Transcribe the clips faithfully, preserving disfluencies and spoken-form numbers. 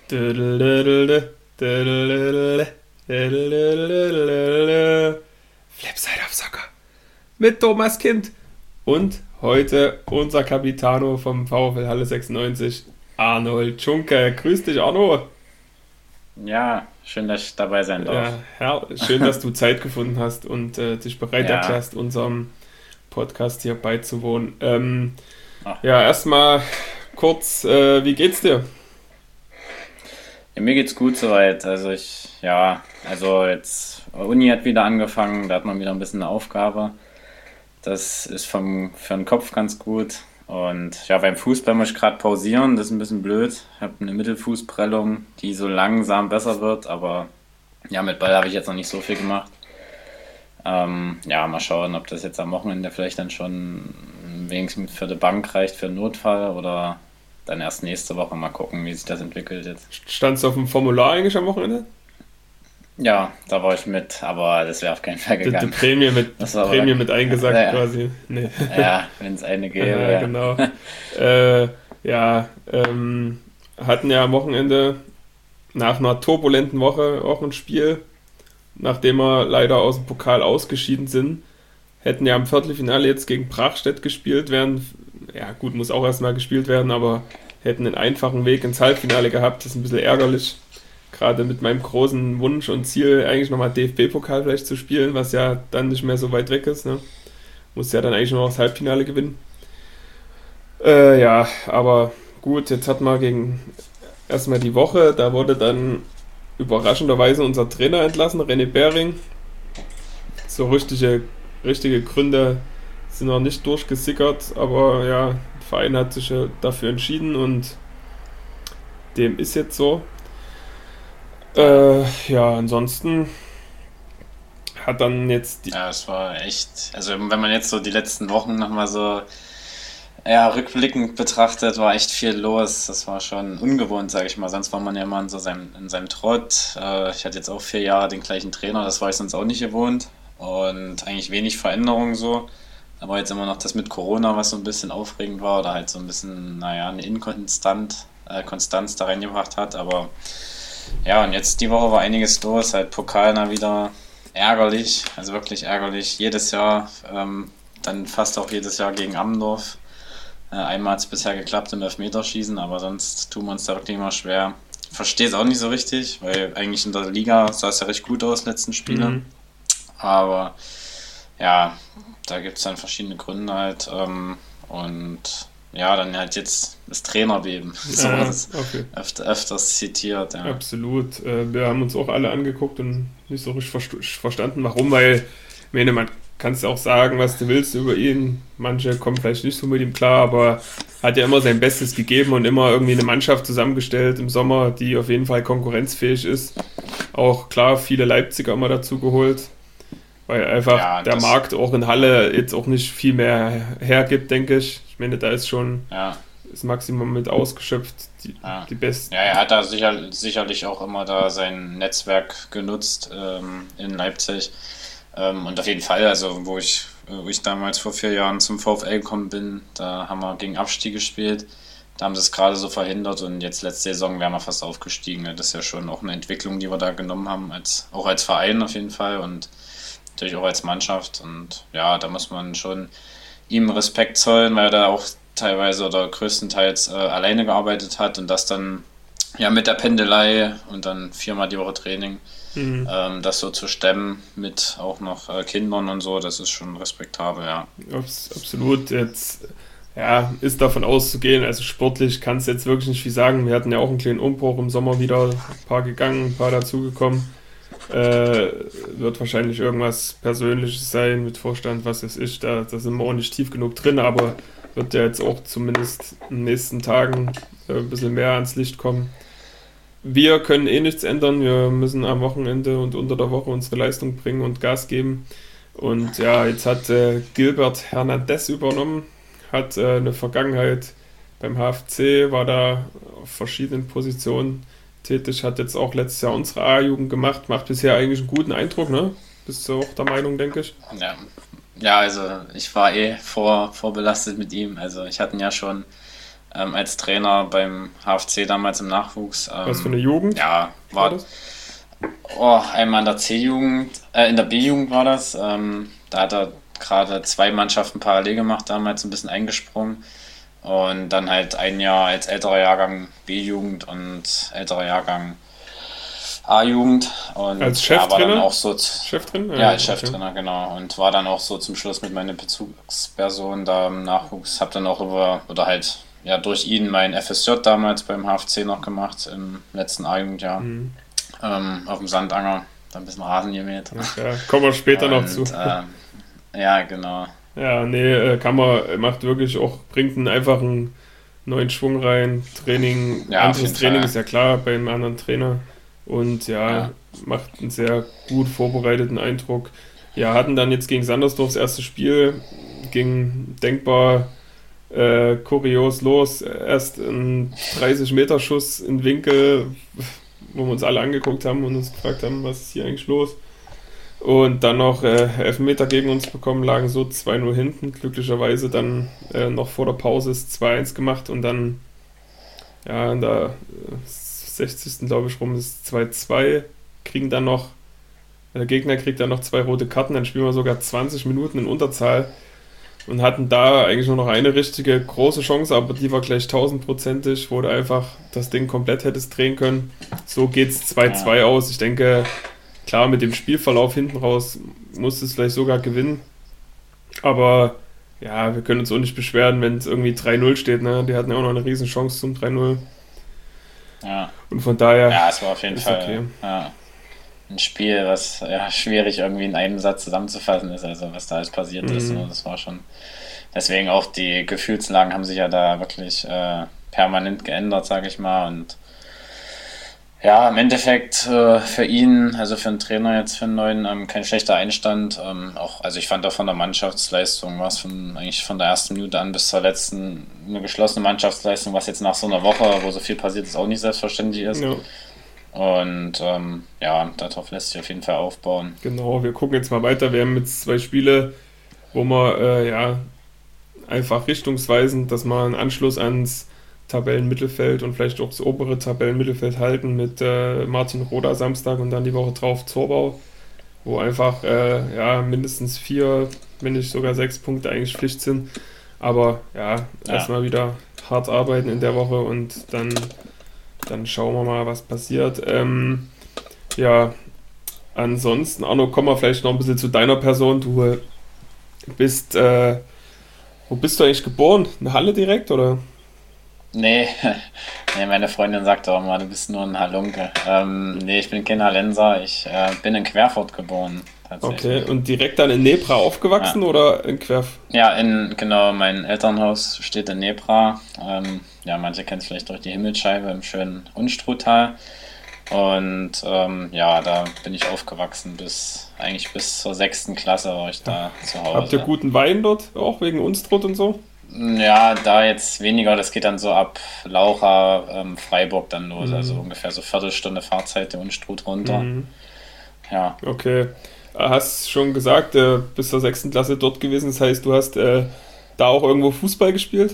Flipside of Soccer mit Thomas Kind und heute unser Capitano vom VfL Halle sechsundneunzig, Arnold Schunke. Grüß dich, Arno. Ja, schön, dass ich dabei sein darf. Ja, Herr, schön, dass du Zeit gefunden hast und äh, dich bereit Ja. erklärst, unserem Podcast hier beizuwohnen. Ähm, Ach. ja, erstmal kurz, äh, wie geht's dir? Ja, mir geht's gut soweit. Also ich, ja, also jetzt Uni hat wieder angefangen, da hat man wieder ein bisschen eine Aufgabe. Das ist vom, für den Kopf ganz gut. Und ja, beim Fußball muss ich gerade pausieren, das ist ein bisschen blöd. Ich habe eine Mittelfußprellung, die so langsam besser wird, aber ja, mit Ball habe ich jetzt noch nicht so viel gemacht. Ähm, ja, mal schauen, ob das jetzt am Wochenende vielleicht dann schon wenigstens für die Bank reicht für einen Notfall oder dann erst nächste Woche mal gucken, wie sich das entwickelt jetzt. Standst du auf dem Formular eigentlich am Wochenende? Ja, da war ich mit, aber das wäre auf keinen Fall Die, die gegangen. Prämie mit, Das war Prämie aber- mit eingesagt Ja, ja. quasi. Nee. Ja, wenn es eine gäbe. Ja, Ja, genau. äh, ja, ähm, hatten ja am Wochenende nach einer turbulenten Woche auch ein Spiel, nachdem wir leider aus dem Pokal ausgeschieden sind. Hätten ja im Viertelfinale jetzt gegen Brachstedt gespielt werden. Ja, gut, muss auch erstmal gespielt werden, aber hätten einen einfachen Weg ins Halbfinale gehabt. Das ist ein bisschen ärgerlich. Gerade mit meinem großen Wunsch und Ziel, eigentlich nochmal D F B-Pokal vielleicht zu spielen, was ja dann nicht mehr so weit weg ist. Ne? Muss ja dann eigentlich nur noch das Halbfinale gewinnen. Äh, ja, aber gut, jetzt hat man gegen erstmal die Woche, da wurde dann überraschenderweise unser Trainer entlassen, René Behring. So richtige, richtige Gründe sind noch nicht durchgesickert, aber ja, der Verein hat sich ja dafür entschieden und dem ist jetzt so. Äh, ja, ansonsten hat dann jetzt die. Ja, es war echt, also wenn man jetzt so die letzten Wochen nochmal so ja, rückblickend betrachtet, war echt viel los. Das war schon ungewohnt, sage ich mal. Sonst war man ja immer in, so seinem, in seinem Trott. Äh, ich hatte jetzt auch vier Jahre den gleichen Trainer, das war ich sonst auch nicht gewohnt. Und eigentlich wenig Veränderung so. Aber jetzt immer noch das mit Corona, was so ein bisschen aufregend war oder halt so ein bisschen, naja, eine Inkonstant, äh, Konstanz da reingebracht hat. Aber ja, und jetzt die Woche war einiges los. Halt Pokal na wieder ärgerlich, also wirklich ärgerlich. Jedes Jahr, ähm, dann fast auch jedes Jahr gegen Ammendorf. Äh, einmal hat es bisher geklappt im Elfmeterschießen, aber sonst tun wir uns da wirklich immer schwer. Verstehe es auch nicht so richtig, weil eigentlich in der Liga sah es ja recht gut aus, letzten Spiele. Mhm. Aber ja, da gibt es dann verschiedene Gründe halt. Ähm, und ja, dann halt jetzt das Trainerbeben. So Ja, was es okay. öfter, öfters zitiert. Ja. Absolut. Äh, Wir haben uns auch alle angeguckt und nicht so richtig verst- verstanden, warum, weil, ich meine, man kann es auch sagen, was du willst über ihn. Manche kommen vielleicht nicht so mit ihm klar, aber hat ja immer sein Bestes gegeben und immer irgendwie eine Mannschaft zusammengestellt im Sommer, die auf jeden Fall konkurrenzfähig ist. Auch klar, viele Leipziger immer dazu geholt, weil einfach Ja, der das- Markt auch in Halle jetzt auch nicht viel mehr hergibt, denke ich. Ich meine, da ist schon Ja, das Maximum mit ausgeschöpft, die, Ja. die besten. ja, er hat da sicher, sicherlich auch immer da sein Netzwerk genutzt ähm, in Leipzig. Ähm, und auf jeden Fall, also wo ich, wo ich damals vor vier Jahren zum VfL gekommen bin, da haben wir gegen Abstieg gespielt. Da haben sie es gerade so verhindert und jetzt letzte Saison wären wir fast aufgestiegen. Das ist ja schon auch eine Entwicklung, die wir da genommen haben, als, auch als Verein auf jeden Fall und natürlich auch als Mannschaft. Und ja, da muss man schon ihm Respekt zollen, weil er da auch teilweise oder größtenteils äh, alleine gearbeitet hat und das dann ja mit der Pendelei und dann viermal die Woche Training, Mhm. ähm, das so zu stemmen mit auch noch äh, Kindern und so, das ist schon respektabel, ja. Abs- Absolut. Jetzt ja, ist davon auszugehen, also sportlich kann es jetzt wirklich nicht viel sagen. Wir hatten ja auch einen kleinen Umbruch im Sommer wieder, ein paar gegangen, ein paar dazugekommen. Äh, wird wahrscheinlich irgendwas Persönliches sein mit Vorstand, was es ist. Da, da sind wir auch nicht tief genug drin, aber wird ja jetzt auch zumindest in den nächsten Tagen äh, ein bisschen mehr ans Licht kommen. Wir können eh nichts ändern. Wir müssen am Wochenende und unter der Woche unsere Leistung bringen und Gas geben. Und ja, jetzt hat äh, Gilbert Hernandez übernommen, hat äh, eine Vergangenheit beim H F C, war da auf verschiedenen Positionen tätig, hat jetzt auch letztes Jahr unsere A-Jugend gemacht, macht bisher eigentlich einen guten Eindruck, ne? Bist du auch der Meinung, denke ich? Ja, ja also ich war eh vor, vorbelastet mit ihm, also ich hatte ihn ja schon ähm, als Trainer beim H F C damals im Nachwuchs. Ähm, Was für eine Jugend? Ja, war, war das? Oh, einmal in der C-Jugend, äh, in der B-Jugend war das. Ähm, da hat er gerade zwei Mannschaften parallel gemacht, damals ein bisschen eingesprungen. Und dann halt ein Jahr als älterer Jahrgang B-Jugend und älterer Jahrgang A-Jugend. Und als Cheftrainer? Ja, war dann auch so Cheftrainer? Ja, als Cheftrainer, okay. Genau. Und war dann auch so zum Schluss mit meiner Bezugsperson da im Nachwuchs. Hab dann auch über, oder halt, ja, durch ihn mein F S J damals beim H F C noch gemacht, im letzten A-Jugendjahr. Mhm. Ähm, auf dem Sandanger, da ein bisschen Rasen gemäht. Ja, kommen wir später und, noch zu. Äh, ja, genau. Ja, nee, kann man, macht wirklich auch, bringt einen einfachen neuen Schwung rein. Training, ja, anderes Training Fall. Ist ja klar bei einem anderen Trainer. Und ja, ja, macht einen sehr gut vorbereiteten Eindruck. Ja, hatten dann jetzt gegen Sandersdorf das erste Spiel, ging denkbar äh, kurios los. Erst ein dreißig-Meter-Schuss in Winkel, wo wir uns alle angeguckt haben und uns gefragt haben, was ist hier eigentlich los? Und dann noch äh, Elfmeter gegen uns bekommen, lagen so zwei null hinten. Glücklicherweise dann äh, noch vor der Pause ist zwei eins gemacht und dann ja, in der äh, sechzigsten glaube ich rum ist zwei zwei, kriegen dann noch, der Gegner kriegt dann noch zwei rote Karten, dann spielen wir sogar zwanzig Minuten in Unterzahl und hatten da eigentlich nur noch eine richtige große Chance, aber die war gleich tausendprozentig, wo du einfach das Ding komplett hättest drehen können. So geht's zwei zwei aus. Ich denke, klar, mit dem Spielverlauf hinten raus musst du es vielleicht sogar gewinnen, aber ja, wir können uns auch nicht beschweren, wenn es irgendwie drei null steht, ne? Die hatten ja auch noch eine riesen Chance zum drei null. Ja. Und von daher. Ja, es war auf jeden Fall okay. ja, ein Spiel, was ja schwierig irgendwie in einem Satz zusammenzufassen ist, also was da alles passiert mhm. ist. Und das war schon. Deswegen auch die Gefühlslagen haben sich ja da wirklich äh, permanent geändert, sage ich mal. Und ja, im Endeffekt äh, für ihn, also für einen Trainer jetzt, für einen neuen, ähm, kein schlechter Einstand. Ähm, auch, also ich fand auch von der Mannschaftsleistung, was von eigentlich von der ersten Minute an bis zur letzten eine geschlossene Mannschaftsleistung, was jetzt nach so einer Woche, wo so viel passiert ist, auch nicht selbstverständlich ist. Ja. Und ähm, ja, darauf lässt sich auf jeden Fall aufbauen. Genau, wir gucken jetzt mal weiter. Wir haben jetzt zwei Spiele, wo wir äh, ja einfach richtungsweisend, dass wir einen Anschluss ans Tabellenmittelfeld und vielleicht auch das obere Tabellenmittelfeld halten mit äh, Martin Roda Samstag und dann die Woche drauf Zorbau, wo einfach äh, ja mindestens vier, wenn nicht sogar sechs Punkte eigentlich Pflicht sind. Aber ja, ja. erstmal wieder hart arbeiten in der Woche und dann, dann schauen wir mal, was passiert. Ähm, ja, ansonsten, Arno, kommen wir vielleicht noch ein bisschen zu deiner Person. Du bist, äh, wo bist du eigentlich geboren? In Halle direkt, oder? Nee, nee, meine Freundin sagt auch immer, du bist nur ein Halunke. Ähm, nee, ich bin kein Hallenser, ich äh, bin in Querfurt geboren. Okay, und direkt dann in Nebra aufgewachsen ja. oder in Querf? Ja, in, genau, mein Elternhaus steht in Nebra. Ähm, ja, manche kennen es vielleicht durch die Himmelsscheibe im schönen Unstruttal. Und ähm, ja, da bin ich aufgewachsen bis, eigentlich bis zur sechsten Klasse war ich da zu Hause. Habt ihr guten Wein dort, auch wegen Unstrut und so? Ja, da jetzt weniger, das geht dann so ab Laucha, ähm, Freiburg dann los, mhm. also ungefähr so Viertelstunde Fahrzeit der Unstrut runter. Mhm. Ja. Okay, hast schon gesagt, äh, bis zur sechsten Klasse dort gewesen, das heißt, du hast äh, da auch irgendwo Fußball gespielt?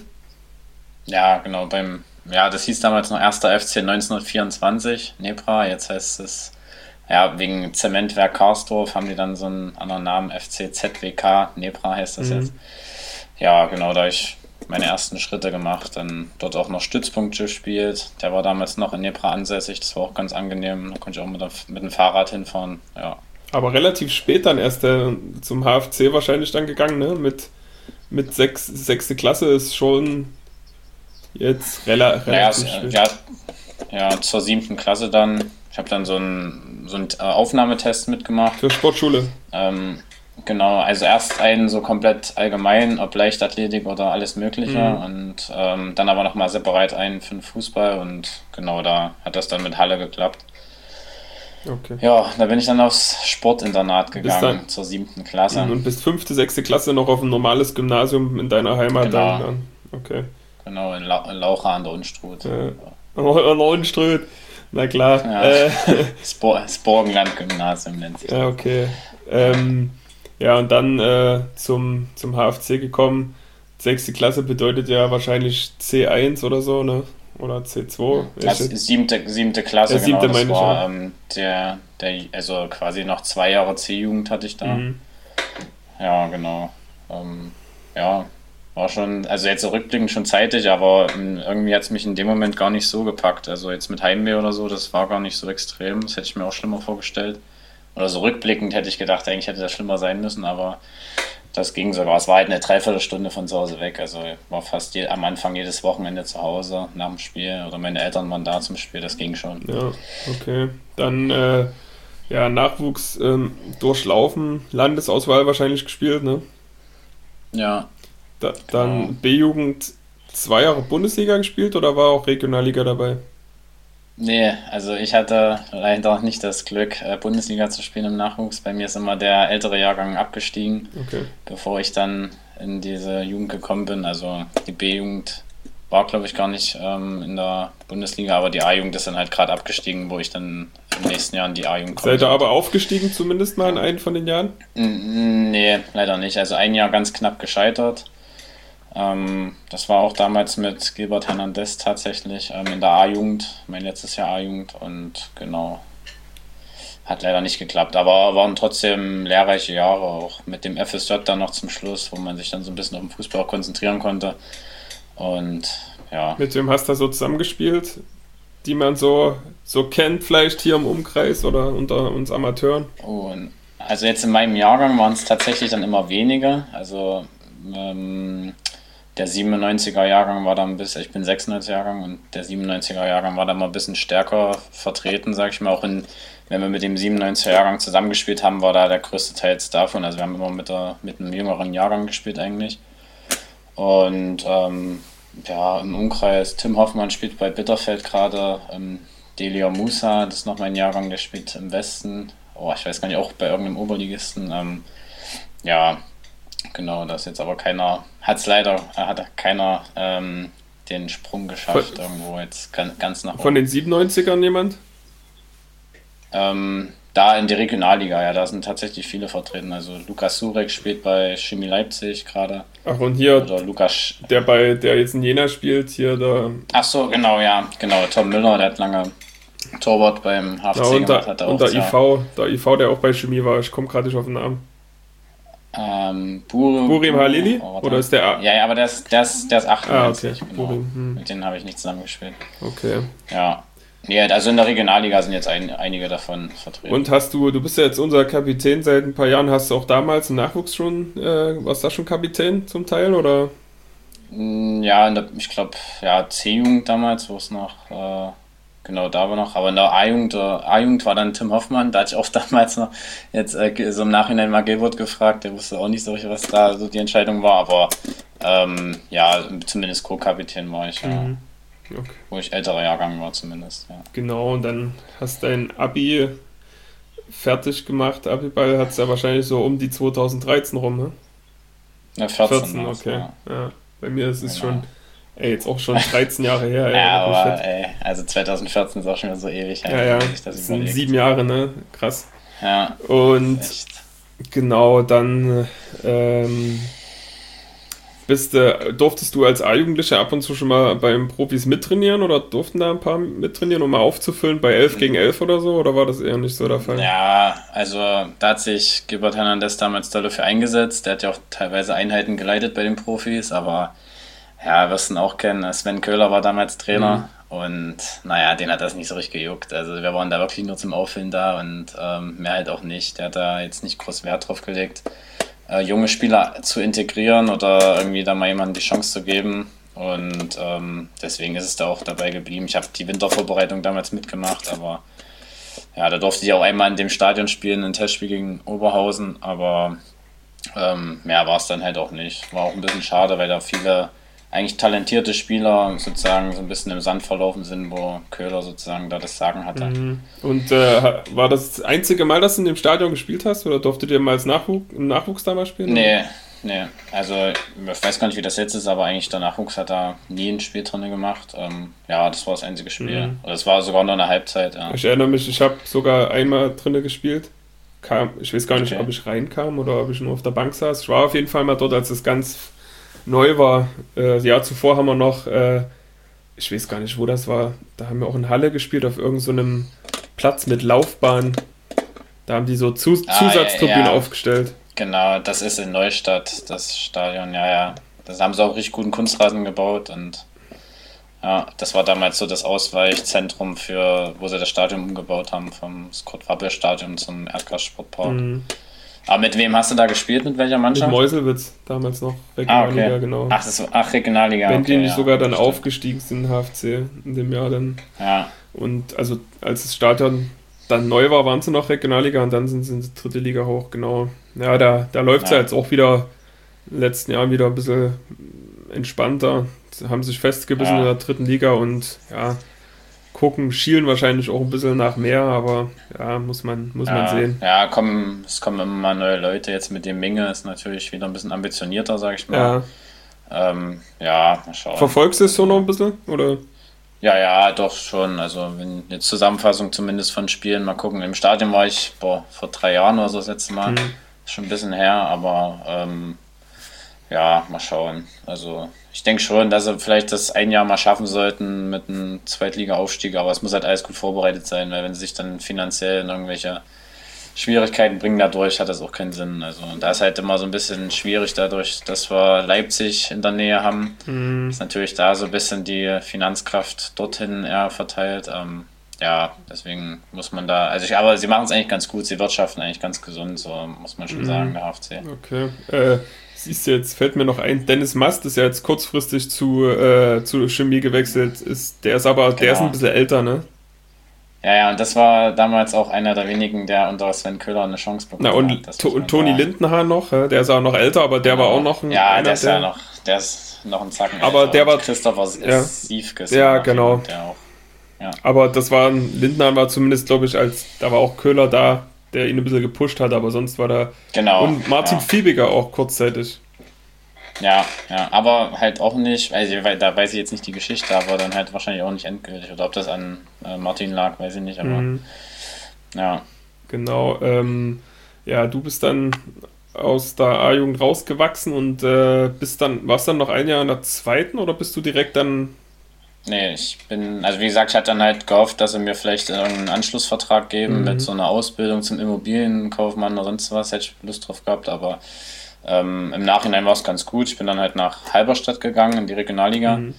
Ja, genau, beim, ja, das hieß damals noch erster F C neunzehnhundertvierundzwanzig, Nebra, jetzt heißt es, ja, wegen Zementwerk Karsdorf haben die dann so einen anderen Namen, F C Z W K, Nebra heißt das mhm. jetzt. Ja, genau, da habe ich meine ersten Schritte gemacht, dann dort auch noch Stützpunkt gespielt. Der war damals noch in Nebra ansässig, das war auch ganz angenehm, da konnte ich auch mit, der, mit dem Fahrrad hinfahren, ja. Aber relativ spät dann erst äh, zum H F C wahrscheinlich dann gegangen, ne? Mit, mit sechs, sechste Klasse ist schon jetzt rela- relativ naja, spät. Ja, ja, zur siebten Klasse dann. Ich habe dann so einen, so einen Aufnahmetest mitgemacht. Für Sportschule? Ähm, Genau, also erst einen so komplett allgemein, ob Leichtathletik oder alles Mögliche mhm. und ähm, dann aber nochmal separat einen für den Fußball und genau, da hat das dann mit Halle geklappt. Okay. Ja, da bin ich dann aufs Sportinternat gegangen dann, zur siebten Klasse. Und bis fünfte, sechste Klasse noch auf ein normales Gymnasium in deiner Heimat genau. dann? Okay. Genau, in, La- in Laucha an der Unstrut. Ja. Oh, an der Unstrut, na klar. Ja. Äh. Das, Bo- das Borgenland-Gymnasium nennt sich. Ja, okay. Ähm, Ja, und dann äh, zum, zum H F C gekommen, sechste Klasse bedeutet ja wahrscheinlich C eins oder so, ne? Oder C zwei. Also siebte, siebte Klasse, ja, siebte genau, das meine war ich, ja. ähm, der, der, also quasi noch zwei Jahre C-Jugend hatte ich da. Mhm. Ja, genau. Ähm, ja, war schon, also jetzt rückblickend schon zeitig, aber ähm, irgendwie hat es mich in dem Moment gar nicht so gepackt. Also jetzt mit Heimweh oder so, das war gar nicht so extrem. Das hätte ich mir auch schlimmer vorgestellt. Oder so rückblickend hätte ich gedacht, eigentlich hätte das schlimmer sein müssen, aber das ging sogar. Es war halt eine Dreiviertelstunde von zu Hause weg. Also ich war fast je, am Anfang jedes Wochenende zu Hause nach dem Spiel. Oder meine Eltern waren da zum Spiel, das ging schon. Ja, okay. Dann äh, ja, Nachwuchs ähm, durchlaufen, Landesauswahl wahrscheinlich gespielt, ne? Ja, Da, genau. dann B-Jugend zwei Jahre Bundesliga gespielt oder war auch Regionalliga dabei? Nee, also ich hatte leider nicht das Glück, äh, Bundesliga zu spielen im Nachwuchs. Bei mir ist immer der ältere Jahrgang abgestiegen, Okay. bevor ich dann in diese Jugend gekommen bin. Also die B-Jugend war, glaube ich, gar nicht ähm, in der Bundesliga, aber die A-Jugend ist dann halt gerade abgestiegen, wo ich dann im nächsten Jahr in die A-Jugend kommen Seid ihr aber sollte. aufgestiegen zumindest mal in einem von den Jahren? N- Nee, leider nicht. Also ein Jahr ganz knapp gescheitert. Ähm, das war auch damals mit Gilbert Hernandez tatsächlich ähm, in der A-Jugend, mein letztes Jahr A-Jugend und genau, hat leider nicht geklappt, aber waren trotzdem lehrreiche Jahre, auch mit dem F S J dann noch zum Schluss, wo man sich dann so ein bisschen auf den Fußball auch konzentrieren konnte und ja, Mit wem hast du da so zusammengespielt, die man so, so kennt vielleicht hier im Umkreis oder unter uns Amateuren? und also jetzt in meinem Jahrgang waren es tatsächlich dann immer weniger, also ähm, der siebenundneunziger Jahrgang war da ein bisschen, ich bin sechsundneunziger Jahrgang und der siebenundneunziger Jahrgang war da mal ein bisschen stärker vertreten, sag ich mal. Auch in, wenn wir mit dem siebenundneunziger Jahrgang zusammengespielt haben, war da der größte Teil jetzt davon. Also wir haben immer mit, der, mit einem jüngeren Jahrgang gespielt eigentlich. Und ähm, ja, im Umkreis, Tim Hoffmann spielt bei Bitterfeld gerade, ähm, Delia Musa, das ist noch mein Jahrgang, der spielt im Westen. Oh, ich weiß gar nicht, auch bei irgendeinem Oberligisten. Ähm, ja, genau, da ist jetzt aber keiner, hat es leider, äh, hat keiner ähm, den Sprung Von, geschafft, irgendwo jetzt ganz, ganz nach von oben. den siebenundneunzigern jemand? Ähm, da in die Regionalliga, ja, da sind tatsächlich viele vertreten. Also Lukas Surek spielt bei Chemie Leipzig gerade. Ach, und hier, Oder Lukas. der bei, der jetzt in Jena spielt, hier da, Ach so, genau, ja, genau. Tom Müller, der hat lange Torwart beim na, H F C und gemacht, der, hat er und auch der sehr. I V, der I V, der auch bei Chemie war, ich komme gerade nicht auf den Namen. Ähm, Bure, Burim Bure, Halili? oh, Oder warte. ist der A? Ja, ja, aber der ist, der ist, der ist Ah, okay, achtundneunzig, genau. Burim, hm. Mit denen habe ich nicht zusammengespielt. Okay. Ja. Ja, also in der Regionalliga sind jetzt ein, einige davon Und vertreten. hast du, du bist ja jetzt unser Kapitän seit ein paar Jahren, hast du auch damals im Nachwuchs schon, äh, warst du da schon Kapitän zum Teil, oder? Mm, Ja, in der, ich glaube, ja, C-Jugend damals, wo es noch, äh, genau da war noch, aber in der A-Jugend, äh, A-Jugend war dann Tim Hoffmann, da hatte ich auch damals noch jetzt äh, so im Nachhinein mal Gilbert gefragt, der wusste auch nicht so richtig, was da so die Entscheidung war, aber ähm, ja, zumindest Co-Kapitän war ich, ja, Mhm. Okay. wo ich älterer Jahrgang war zumindest, ja. Genau, und dann hast dein Abi fertig gemacht. Abiball hat es ja wahrscheinlich so um die zweitausenddreizehn rum, ne? Ja, vierzehn vierzehn, war es, okay. ja, Ja. Bei mir ist es schon, genau. ey, jetzt auch schon dreizehn Jahre her, ey, Ja, leck mich aber fett. ey, also zwanzig vierzehn ist auch schon wieder so ewig her, Ja, wenn ja, man sich das das sind überlegt. sieben Jahre, ne? Krass. Ja, ist Und echt. genau, dann ähm, bist du, durftest du als A-Jugendlicher ab und zu schon mal beim Profis mittrainieren oder durften da ein paar mittrainieren, um mal aufzufüllen bei elf gegen elf oder so? Oder war das eher nicht so der Fall? Ja, also da hat sich Gilbert Hernandez damals doll dafür eingesetzt. Der hat ja auch teilweise Einheiten geleitet bei den Profis, aber ja, wirst du ihn auch kennen. Sven Köhler war damals Mhm. Trainer und naja, den hat das nicht so richtig gejuckt. Also wir waren da wirklich nur zum Auffüllen da und ähm, mehr halt auch nicht. Der hat da jetzt nicht groß Wert drauf gelegt, äh, junge Spieler zu integrieren oder irgendwie da mal jemandem die Chance zu geben. Und ähm, deswegen ist es da auch dabei geblieben. Ich habe die Wintervorbereitung damals mitgemacht, aber ja, da durfte ich auch einmal in dem Stadion spielen, ein Testspiel gegen Oberhausen, aber ähm, mehr war es dann halt auch nicht. War auch ein bisschen schade, weil da viele eigentlich talentierte Spieler sozusagen so ein bisschen im Sand verlaufen sind, wo Köhler sozusagen da das Sagen hatte. Mhm. Und äh, war das das einzige Mal, dass du in dem Stadion gespielt hast? Oder durftet ihr mal als Nachwuchs, im Nachwuchs da mal spielen? Oder? Nee, nee, also ich weiß gar nicht, wie das jetzt ist, aber eigentlich der Nachwuchs hat da nie ein Spiel drin gemacht. Ähm, ja, das war das einzige Spiel. Mhm. Oder es war sogar nur eine Halbzeit, ja. Ich erinnere mich, ich habe sogar einmal drinne gespielt. Kam, ich weiß gar nicht, ob Okay. ich reinkam oder ob ich nur auf der Bank saß. Ich war auf jeden Fall mal dort, als es ganz neu war. Äh, das Jahr zuvor haben wir noch, äh, ich weiß gar nicht, wo das war, da haben wir auch in Halle gespielt, auf irgendeinem so einem Platz mit Laufbahn. Da haben die so Zus Ah, Zusatztribünen ja, aufgestellt. genau, das ist in Neustadt, das Stadion, ja, ja. Das haben sie auch richtig guten Kunstrasen gebaut und ja, das war damals so das Ausweichzentrum für, wo sie das Stadion umgebaut haben, vom Kurt-Wappel-Stadion zum Erdgas-Sportpark. Mhm. Aber mit wem hast du da gespielt, mit welcher Mit Mannschaft? Meuselwitz, damals noch, Ah, Regionalliga, okay. genau. Ach, das war, ach, Regionalliga, Wenn die okay, nicht ja, sogar dann stimmt. aufgestiegen sind, H F C, in dem Jahr dann. Ja, Und also als das Stadion dann neu war, waren sie noch Regionalliga und dann sind sie in die dritte Liga hoch, genau. Ja, da, da läuft es ja ja, jetzt auch wieder in den letzten Jahren wieder ein bisschen entspannter. Sie haben sich festgebissen in ja. der dritten Liga und ja, gucken, schielen wahrscheinlich auch ein bisschen nach mehr, aber ja, muss man, muss man Ja, sehen. ja, kommen, es kommen immer mal neue Leute. Jetzt mit dem Minge ist natürlich wieder ein bisschen ambitionierter, sag ich mal. Ja, Ähm, ja, mal schauen. verfolgst du es so noch ein bisschen? Oder? Ja, ja, doch schon. Also, wenn jetzt Zusammenfassung zumindest von Spielen, mal gucken. Im Stadion war ich, boah, vor drei Jahren oder so das letzte Mal. Hm. Ist schon ein bisschen her, aber ähm, ja, mal schauen. Also, ich denke schon, dass sie vielleicht das ein Jahr mal schaffen sollten mit einem Zweitliga-Aufstieg, aber es muss halt alles gut vorbereitet sein, weil wenn sie sich dann finanziell in irgendwelche Schwierigkeiten bringen dadurch, hat das auch keinen Sinn. Also da ist halt immer so ein bisschen schwierig dadurch, dass wir Leipzig in der Nähe haben. Hm. Ist natürlich da so ein bisschen die Finanzkraft dorthin eher verteilt. Ähm, ja, deswegen muss man da, also ich, aber sie machen es eigentlich ganz gut, sie wirtschaften eigentlich ganz gesund, so muss man schon sagen, Hm. der H F C. Okay. Äh, siehst du, jetzt fällt mir noch ein, Dennis Mast ist ja jetzt kurzfristig zu, äh, zu Chemie gewechselt. Ist, der ist aber, der ist ein Genau. bisschen älter, ne? Ja, ja, und das war damals auch einer der wenigen, der unter Sven Köhler eine Chance Na, bekommen und, hat, das To- muss und man Toni sagen. Lindenhahn noch, äh, der ist auch noch älter, aber der war auch Genau. noch ein, Ja, einer, der ist ja der. noch, der ist noch ein Zacken Aber älter. der Und war. Christopher Ja, Siefkes ja, war noch genau. jemand, der auch, ja. Aber das war ein, Lindenhahn war zumindest, glaube ich, als, da war auch Köhler da, der ihn ein bisschen gepusht hat, aber sonst war da. Genau, Und Martin ja. Fiebiger auch kurzzeitig. Ja, ja, aber halt auch nicht, weiß ich, weil, da weiß ich jetzt nicht die Geschichte, aber dann halt wahrscheinlich auch nicht endgültig. Oder ob das an äh, Martin lag, weiß ich nicht, aber Mhm. ja. Genau. Ähm, ja, du bist dann aus der A-Jugend rausgewachsen und äh, bist dann, warst dann noch ein Jahr in der zweiten oder bist du direkt dann. Nee, ich bin, also wie gesagt, ich hatte dann halt gehofft, dass sie mir vielleicht irgendeinen Anschlussvertrag geben mit Mhm. so einer Ausbildung zum Immobilienkaufmann oder sonst was, hätte ich Lust drauf gehabt, aber ähm, im Nachhinein war es ganz gut. Ich bin dann halt nach Halberstadt gegangen in die Regionalliga. Mhm.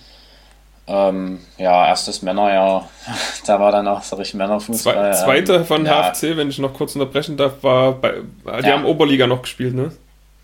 Ähm, ja, erstes Männerjahr, da war dann auch so richtig Zwei, Männerfußball. zweite Ähm, von ja, H F C, wenn ich noch kurz unterbrechen darf, war bei, die haben ja, Oberliga noch gespielt, ne?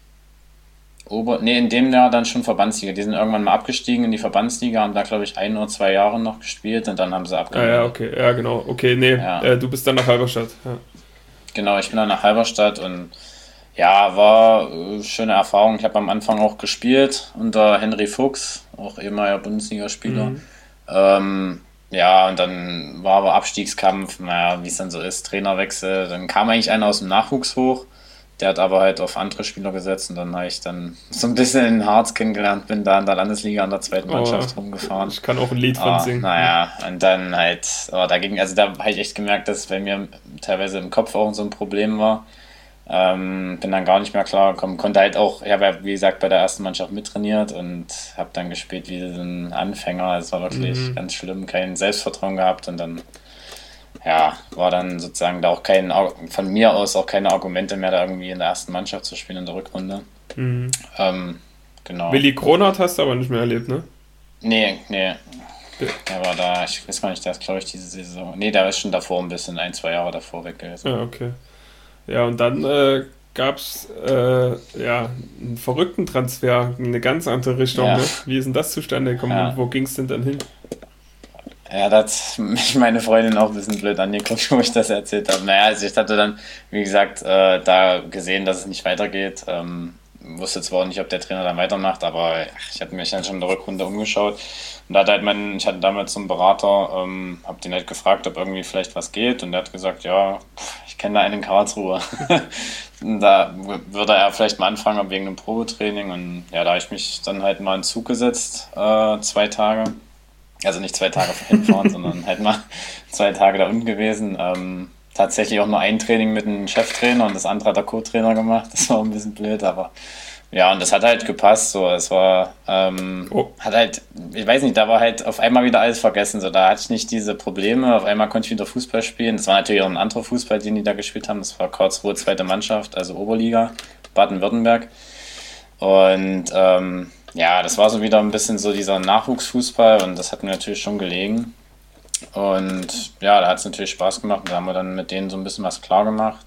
Ober, nee, in dem Jahr dann schon Verbandsliga. Die sind irgendwann mal abgestiegen in die Verbandsliga, haben da, glaube ich, ein oder zwei Jahre noch gespielt und dann haben sie Ah ja, abgemeldet. okay, ja genau. Okay, nee, Ja, äh, du bist dann nach Halberstadt. Ja. genau, ich bin dann nach Halberstadt und ja, war äh, schöne Erfahrung. Ich habe am Anfang auch gespielt unter Henry Fuchs, auch ehemaliger Bundesligaspieler. Mhm. Ähm, ja, und dann war aber Abstiegskampf, naja, wie es dann so ist, Trainerwechsel. Dann kam eigentlich einer aus dem Nachwuchs hoch, der hat aber halt auf andere Spieler gesetzt und dann habe ich dann so ein bisschen in Harz kennengelernt, bin da in der Landesliga an der zweiten Oh, Mannschaft rumgefahren. ich kann auch ein Lied von Ah, singen. naja, und dann halt, oh, da ging, also da habe ich echt gemerkt, dass es bei mir teilweise im Kopf auch so ein Problem war. Ähm, bin dann gar nicht mehr klar gekommen, konnte halt auch, ich habe ja wie gesagt bei der ersten Mannschaft mittrainiert und habe dann gespielt wie so ein Anfänger. Es war wirklich Mhm. ganz schlimm, kein Selbstvertrauen gehabt und dann, ja, war dann sozusagen da auch kein, Ar- von mir aus auch keine Argumente mehr, da irgendwie in der ersten Mannschaft zu spielen in der Rückrunde. Mhm. Ähm, genau. Willi Kronert hast du aber nicht mehr erlebt, ne? Nee, nee, Der, der war da, ich weiß gar nicht, der ist glaube ich diese Saison, nee, der ist schon davor ein bisschen, ein, zwei Jahre davor weg gewesen. ja, okay. Ja, und dann äh, gab es äh, ja, einen verrückten Transfer in eine ganz andere Richtung, Ja, ne? Wie ist denn das zustande gekommen und ja. wo ging es denn dann hin? Ja, da hat mich meine Freundin auch ein bisschen blöd angeguckt, wo ich das erzählt habe. Naja, also ich hatte dann, wie gesagt, äh, da gesehen, dass es nicht weitergeht. Ähm, wusste zwar auch nicht, ob der Trainer dann weitermacht, aber ich hatte mich dann schon in der Rückrunde umgeschaut. Und da hat halt mein, ich hatte damals so einen Berater, ähm, hab den halt gefragt, ob irgendwie vielleicht was geht. Und der hat gesagt, ja, pff, ich kenne da einen in Karlsruhe. Und da w- würde er vielleicht mal anfangen wegen einem Probetraining. Und ja, da habe ich mich dann halt mal in den Zug gesetzt, äh, zwei Tage. Also nicht zwei Tage hinfahren, sondern halt mal zwei Tage da unten gewesen. Ähm, tatsächlich auch nur ein Training mit einem Cheftrainer und das andere hat der Co-Trainer gemacht. Das war ein bisschen blöd, aber Ja, und das hat halt gepasst, so, es war, ähm, Oh, hat halt, ich weiß nicht, da war halt auf einmal wieder alles vergessen, so, da hatte ich nicht diese Probleme, auf einmal konnte ich wieder Fußball spielen, das war natürlich auch ein anderer Fußball, den die da gespielt haben, das war Karlsruhe zweite Mannschaft, also Oberliga, Baden-Württemberg, und, ähm, ja, das war so wieder ein bisschen so dieser Nachwuchsfußball und das hat mir natürlich schon gelegen und ja, da hat es natürlich Spaß gemacht und da haben wir dann mit denen so ein bisschen was klar gemacht.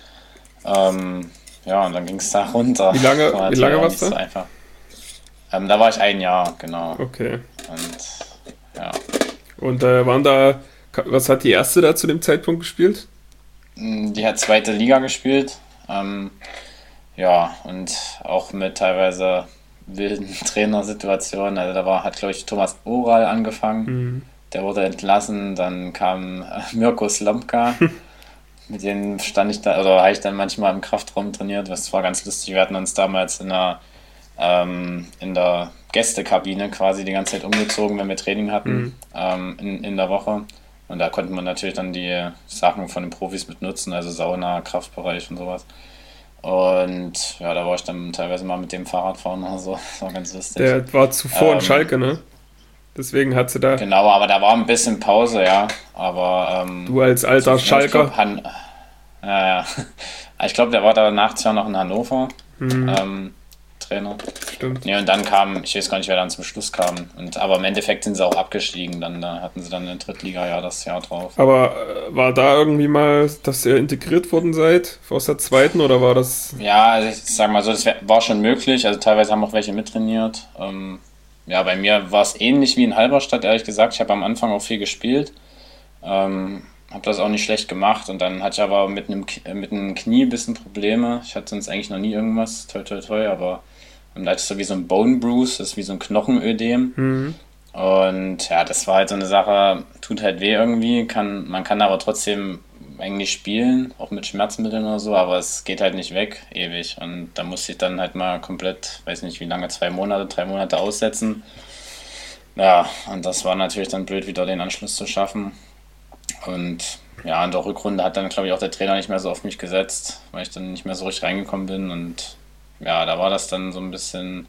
Ähm, ja, und dann ging es da runter. wie lange, War wie natürlich lange auch warst nicht so du? einfach. Ähm, da war ich ein Jahr, genau. Okay. Und ja, Und äh, waren da, was hat die erste da zu dem Zeitpunkt gespielt? Mm, die hat zweite Liga gespielt. Ähm, ja, und auch mit teilweise wilden Trainersituationen. Also da war, hat, glaube ich, Thomas Oral angefangen. Hm. Der wurde entlassen. Dann kam äh, Mirko Slomka. Mit denen stand ich da, oder habe ich dann manchmal im Kraftraum trainiert. Das war ganz lustig. Wir hatten uns damals in der, ähm, in der Gästekabine quasi die ganze Zeit umgezogen, wenn wir Training hatten, Hm. ähm, in, in der Woche. Und da konnte man natürlich dann die Sachen von den Profis mit nutzen, also Sauna, Kraftbereich und sowas. Und ja, da war ich dann teilweise mal mit dem Fahrrad fahren oder so. Das war ganz lustig. Der war zuvor in Ähm, Schalke, ne? Deswegen hat sie da, genau, aber da war ein bisschen Pause, ja. Aber ähm, du als so, alter ja, ich Schalker. glaube, Han ja, ja. Ich glaube, der war danach zwar noch in Hannover, Hm. ähm, Trainer. Stimmt. Nee, und dann kam, ich weiß gar nicht, wer dann zum Schluss kam. Und, aber im Endeffekt sind sie auch abgestiegen. Dann da hatten sie dann in der Drittliga ja das Jahr drauf. Aber äh, war da irgendwie mal, dass ihr integriert worden seid aus der zweiten oder war das? Ja, also ich sag mal so, das wär, war schon möglich. Also teilweise haben auch welche mittrainiert. Ähm, ja, bei mir war es ähnlich wie in Halberstadt, ehrlich gesagt. Ich habe am Anfang auch viel gespielt. Ähm, habe das auch nicht schlecht gemacht. Und dann hatte ich aber mit einem, K- äh, mit einem Knie ein bisschen Probleme. Ich hatte sonst eigentlich noch nie irgendwas, toi toi toi, aber und da hatte ich so wie so ein Bone Bruise, das ist wie so ein Knochenödem. Hm. Und ja, das war halt so eine Sache, tut halt weh irgendwie, kann, man kann aber trotzdem eigentlich spielen, auch mit Schmerzmitteln oder so, aber es geht halt nicht weg, ewig. Und da musste ich dann halt mal komplett, weiß nicht wie lange, zwei Monate, drei Monate aussetzen. Ja, und das war natürlich dann blöd, wieder den Anschluss zu schaffen. Und ja, in der Rückrunde hat dann, glaube ich, auch der Trainer nicht mehr so auf mich gesetzt, weil ich dann nicht mehr so richtig reingekommen bin. Und ja, da war das dann so ein bisschen,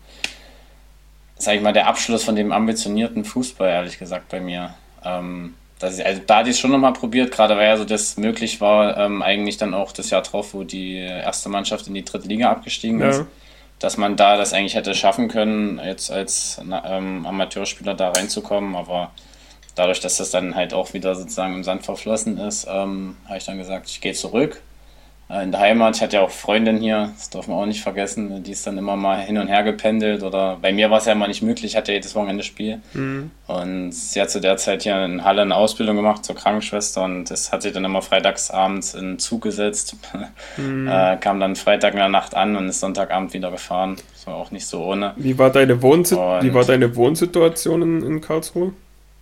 sag ich mal, der Abschluss von dem ambitionierten Fußball, ehrlich gesagt, bei mir. Ähm, dass ich, also da hatte ich es schon nochmal probiert, gerade weil ja so das möglich war, ähm, eigentlich dann auch das Jahr drauf, wo die erste Mannschaft in die dritte Liga abgestiegen ist, Ja. dass man da das eigentlich hätte schaffen können, jetzt als na, ähm, Amateurspieler da reinzukommen, aber dadurch, dass das dann halt auch wieder sozusagen im Sand verflossen ist, ähm, habe ich dann gesagt, ich gehe zurück äh, in der Heimat. Ich hatte ja auch Freundin hier, das darf man auch nicht vergessen. Die ist dann immer mal hin und her gependelt. Oder bei mir war es ja immer nicht möglich, ich hatte ja jedes Wochenende Spiel. Hm. Und sie hat zu der Zeit hier in Halle eine Ausbildung gemacht zur Krankenschwester und das hat sie dann immer freitagsabends in den Zug gesetzt. Hm. äh, kam dann Freitag in der Nacht an und ist Sonntagabend wieder gefahren. Das war auch nicht so ohne. Wie war deine Wohnsit wie war Und deine Wohnsituation in, in Karlsruhe?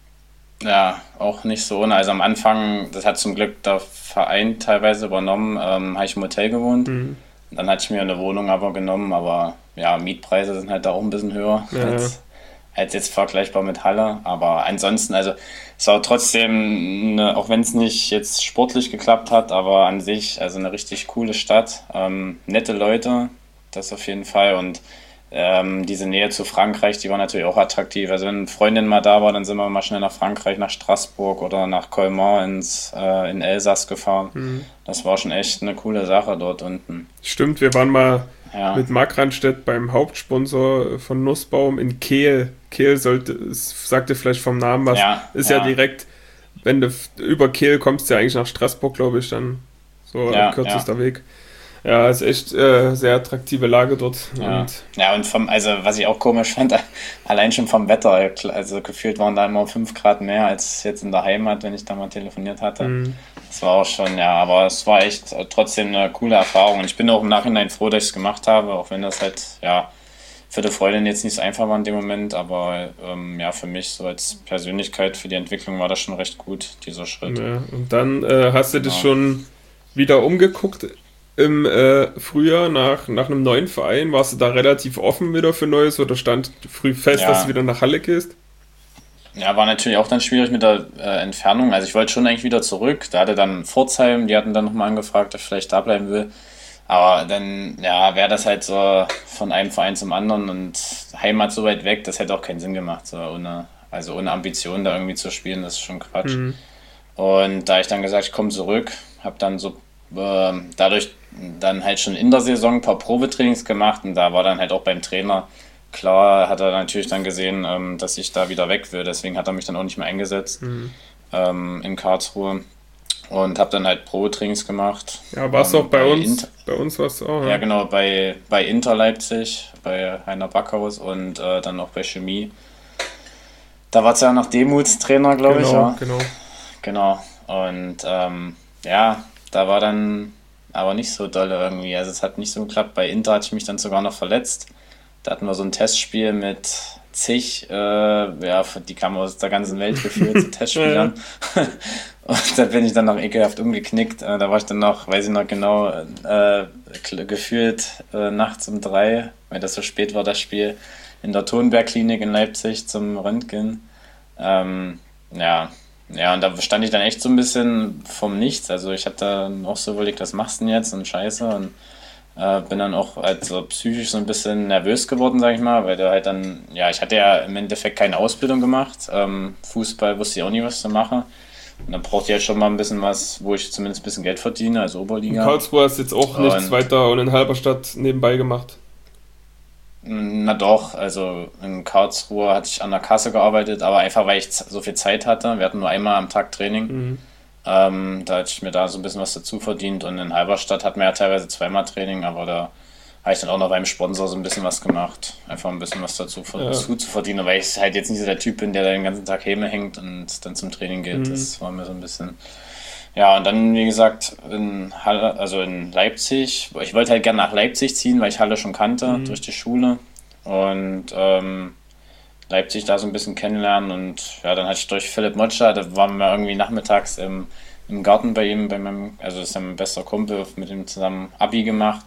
ja, auch nicht so ohne. Also am Anfang, das hat zum Glück der Verein teilweise übernommen, ähm, habe ich im Hotel gewohnt. Hm. Dann hatte ich mir eine Wohnung aber genommen, aber ja, Mietpreise sind halt da auch ein bisschen höher Ja, ja. als, als jetzt vergleichbar mit Halle. Aber ansonsten, also es war trotzdem, eine, auch wenn es nicht jetzt sportlich geklappt hat, aber an sich, also eine richtig coole Stadt. Ähm, nette Leute, das auf jeden Fall. Und ähm, diese Nähe zu Frankreich, die war natürlich auch attraktiv. Also wenn eine Freundin mal da war, dann sind wir mal schnell nach Frankreich, nach Straßburg oder nach Colmar ins, äh, in Elsass gefahren. Hm. Das war schon echt eine coole Sache dort unten. Stimmt, wir waren mal Ja, mit Mark Randstedt beim Hauptsponsor von Nussbaum in Kehl. Kehl sollte, es sagte vielleicht vom Namen was, ja, ist ja ja, direkt, wenn du f- über Kehl kommst, ja eigentlich nach Straßburg, glaube ich, dann so ja, ja, kürzester Weg. Ja, ist echt äh, sehr attraktive Lage dort. ja. Und Ja, und vom, also was ich auch komisch fand, allein schon vom Wetter, also gefühlt waren da immer fünf Grad mehr als jetzt in der Heimat, wenn ich da mal telefoniert hatte. mh, Das war auch schon, ja, aber es war echt äh, trotzdem eine coole Erfahrung. Und ich bin auch im Nachhinein froh, dass ich es gemacht habe, auch wenn das halt, ja, für die Freundin jetzt nicht so einfach war in dem Moment, aber ähm, ja, für mich so als Persönlichkeit, für die Entwicklung war das schon recht gut, dieser Schritt. ja. Und dann äh, hast du dich Genau. schon wieder umgeguckt im äh, Frühjahr nach, nach einem neuen Verein. Warst du da relativ offen wieder für Neues oder stand früh fest, dass du Ja, wieder nach Halle gehst? ja, war natürlich auch dann schwierig mit der äh, Entfernung. Also ich wollte schon eigentlich wieder zurück. Da hatte dann Pforzheim, die hatten dann nochmal angefragt, ob ich vielleicht da bleiben will. Aber dann, ja, wäre das halt so von einem Verein zum anderen und Heimat so weit weg, das hätte auch keinen Sinn gemacht, so ohne, also ohne Ambition da irgendwie zu spielen, das ist schon Quatsch. Mhm. Und da ich dann gesagt, ich komme zurück, habe dann so äh, dadurch dann halt schon in der Saison ein paar Probetrainings gemacht und da war dann halt auch beim Trainer klar, hat er natürlich dann gesehen, ähm, dass ich da wieder weg will, deswegen hat er mich dann auch nicht mehr eingesetzt Mhm. ähm, in Karlsruhe und habe dann halt Probetrainings gemacht. Ja, warst du ähm, auch bei uns? Inter- Bei uns warst du auch, ja, ja. genau, bei, bei Inter Leipzig, bei Heiner Backhaus und äh, dann auch bei Chemie. Da war es ja noch Demutstrainer, glaube ich, Genau, ja. genau. Genau. Und ähm, ja, da war dann aber nicht so dolle irgendwie. Also es hat nicht so geklappt. Bei Inter hatte ich mich dann sogar noch verletzt. Da hatten wir so ein Testspiel mit zig, äh, ja, die kamen aus der ganzen Welt gefühlt, so Testspielern. Und da bin ich dann noch ekelhaft umgeknickt. Äh, da war ich dann noch, weiß ich noch genau, äh, kl- gefühlt äh, nachts um drei, weil das so spät war, das Spiel, in der Thunberg-Klinik in Leipzig zum Röntgen. Ähm, ja, ja, und da stand ich dann echt so ein bisschen vom Nichts. Also ich habe dann auch so überlegt, was machst du denn jetzt und Scheiße. Und äh, bin dann auch also psychisch so ein bisschen nervös geworden, sag ich mal, weil du halt dann, ja, ich hatte ja im Endeffekt keine Ausbildung gemacht. Ähm, Fußball wusste ich auch nie, was zu machen. Und dann brauchte ich halt schon mal ein bisschen was, wo ich zumindest ein bisschen Geld verdiene, also In Oberliga. Karlsruhe hast du jetzt auch nichts Und weiter und in Halberstadt nebenbei gemacht. na doch, also in Karlsruhe hatte ich an der Kasse gearbeitet, aber einfach weil ich z- so viel Zeit hatte. Wir hatten nur einmal am Tag Training. Mhm. Ähm, da hatte ich mir da so ein bisschen was dazu verdient und in Halberstadt hatten wir ja teilweise zweimal Training, aber da habe ich dann auch noch beim Sponsor so ein bisschen was gemacht. Einfach ein bisschen was dazu, ver- Ja. dazu zu verdienen, weil ich halt jetzt nicht so der Typ bin, der da den ganzen Tag Häme hängt und dann zum Training geht. Mhm. Das war mir so ein bisschen. Ja, und dann, wie gesagt, in Halle, also in Leipzig. Ich wollte halt gerne nach Leipzig ziehen, weil ich Halle schon kannte Mhm. durch die Schule. Und ähm, Leipzig da so ein bisschen kennenlernen. Und ja, dann hatte ich durch Philipp Motscher, da waren wir irgendwie nachmittags im, im Garten bei ihm, bei meinem, also das ist ja mein bester Kumpel, mit ihm zusammen Abi gemacht.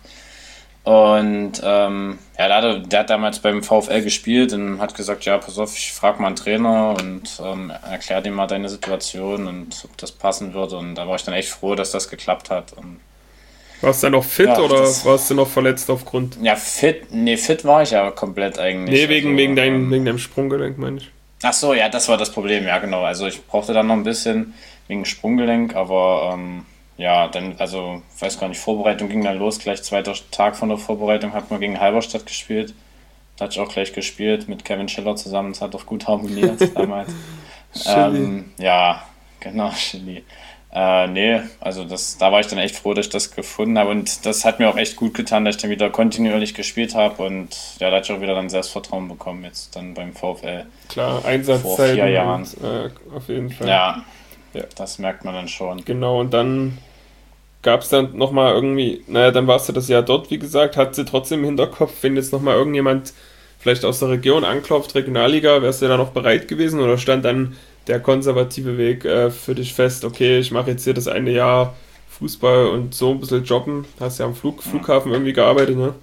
Und ähm, ja, der, hatte, der hat damals beim VfL gespielt und hat gesagt, ja, pass auf, ich frage mal einen Trainer und ähm, erklär dir mal deine Situation und ob das passen würde. Und da war ich dann echt froh, dass das geklappt hat. Und Warst du dann noch fit ja, oder das, warst du noch verletzt aufgrund? ja, fit, nee, fit war ich ja komplett eigentlich. Nee, wegen, Also, wegen, dein, ähm, wegen deinem Sprunggelenk, meine ich. ach so, ja, das war das Problem, ja, genau. Also ich brauchte dann noch ein bisschen wegen Sprunggelenk, aber ähm, ja, dann, also, weiß gar nicht, Vorbereitung ging dann los, gleich zweiter Tag von der Vorbereitung hat man gegen Halberstadt gespielt. Da hatte ich auch gleich gespielt mit Kevin Schiller zusammen, das hat doch gut harmoniert damals. Chili. Ähm, ja, genau, Chili. Äh, nee, also das, da war ich dann echt froh, dass ich das gefunden habe und das hat mir auch echt gut getan, dass ich dann wieder kontinuierlich gespielt habe und ja, da hatte ich auch wieder dann Selbstvertrauen bekommen, jetzt dann beim VfL Klar, vor Einsatzzeiten vier Jahren. und äh, auf jeden Fall. Ja, Ja. das merkt man dann schon. Genau, und dann gab es dann nochmal irgendwie, naja, dann warst du das Jahr dort, wie gesagt, hat sie trotzdem im Hinterkopf, wenn jetzt nochmal irgendjemand vielleicht aus der Region anklopft, Regionalliga, wärst du da noch bereit gewesen oder stand dann der konservative Weg äh, für dich fest, okay, ich mache jetzt hier das eine Jahr Fußball und so ein bisschen jobben, hast ja am Flug, Flughafen irgendwie gearbeitet, ne?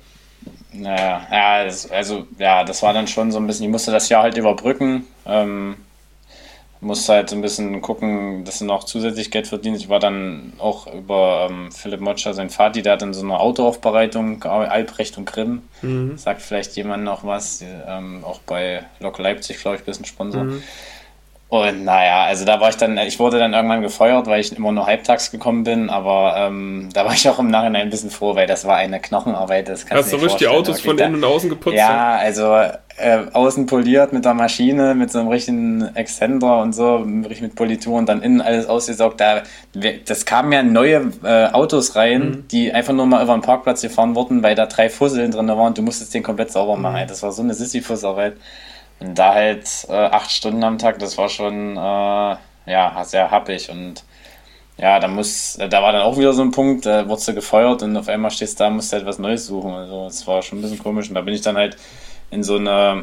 Naja, ja, das, also ja, das war dann schon so ein bisschen, ich musste das Jahr halt überbrücken. Ähm, musste halt so ein bisschen gucken, dass du noch zusätzlich Geld verdienst. Ich war dann auch über ähm, Philipp Motscher, sein Vati, der hat in so einer Autoaufbereitung gearbeitet, Albrecht und Grimm. Mhm. Sagt vielleicht jemand noch was, ähm, auch bei Lok Leipzig, glaube ich, ein bisschen Sponsor. Mhm. Und naja, also da war ich dann, ich wurde dann irgendwann gefeuert, weil ich immer nur halbtags gekommen bin, aber ähm, da war ich auch im Nachhinein ein bisschen froh, weil das war eine Knochenarbeit, das kannst Hast du du dir nicht richtig die vorstellen. Autos Wirklich von da, innen und außen geputzt? ja, also äh, außen poliert mit der Maschine, mit so einem richtigen Extender und so, richtig mit Politur und dann innen alles ausgesaugt. Da, das kamen ja neue äh, Autos rein, Mhm. die einfach nur mal über den Parkplatz gefahren wurden, weil da drei Fusseln drin waren und du musstest den komplett sauber machen. Mhm. Ey. Das war so eine Sisyphus-Arbeit. Und da halt äh, acht Stunden am Tag, das war schon äh, ja, sehr happig und ja, da muss, da war dann auch wieder so ein Punkt, da wurdest du gefeuert und auf einmal stehst du da, musst du halt was Neues suchen. Also das war schon ein bisschen komisch. Und da bin ich dann halt in so eine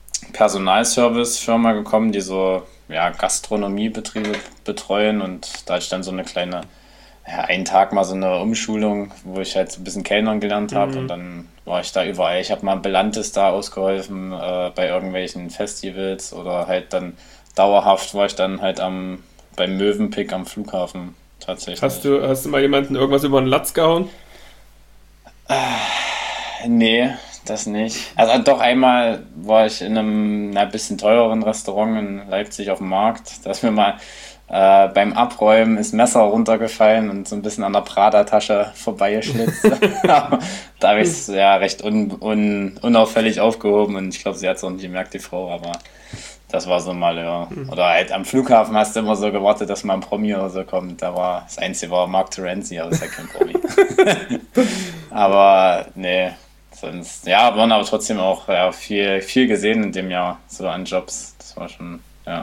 Personalservice-Firma gekommen, die so ja, Gastronomiebetriebe betreuen und da hatte ich dann so eine kleine, ja, einen Tag mal so eine Umschulung, wo ich halt so ein bisschen Kellnern gelernt habe Mhm. und dann war ich da überall. Ich habe mal Belantes da ausgeholfen äh, bei irgendwelchen Festivals oder halt dann dauerhaft war ich dann halt am beim Mövenpick am Flughafen tatsächlich. Hast du, hast du mal jemanden irgendwas über den Latz gehauen? Äh, nee, das nicht. Also doch einmal war ich in einem na, bisschen teureren Restaurant in Leipzig auf dem Markt. Da ist mir mal äh, beim Abräumen das Messer runtergefallen und so ein bisschen an der Prada-Tasche vorbeigeschlitzt. Da habe ich es ja recht un, un, unauffällig aufgehoben und ich glaube, sie hat es auch nicht gemerkt, die Frau, aber das war so mal, ja. Oder halt am Flughafen hast du immer so gewartet, dass mal ein Promi oder so kommt. Da war das Einzige war Mark Terenzi, aber das ist ja kein Promi. Aber nee, sonst, ja, waren aber trotzdem auch ja, viel, viel gesehen in dem Jahr, so an Jobs. Das war schon, ja.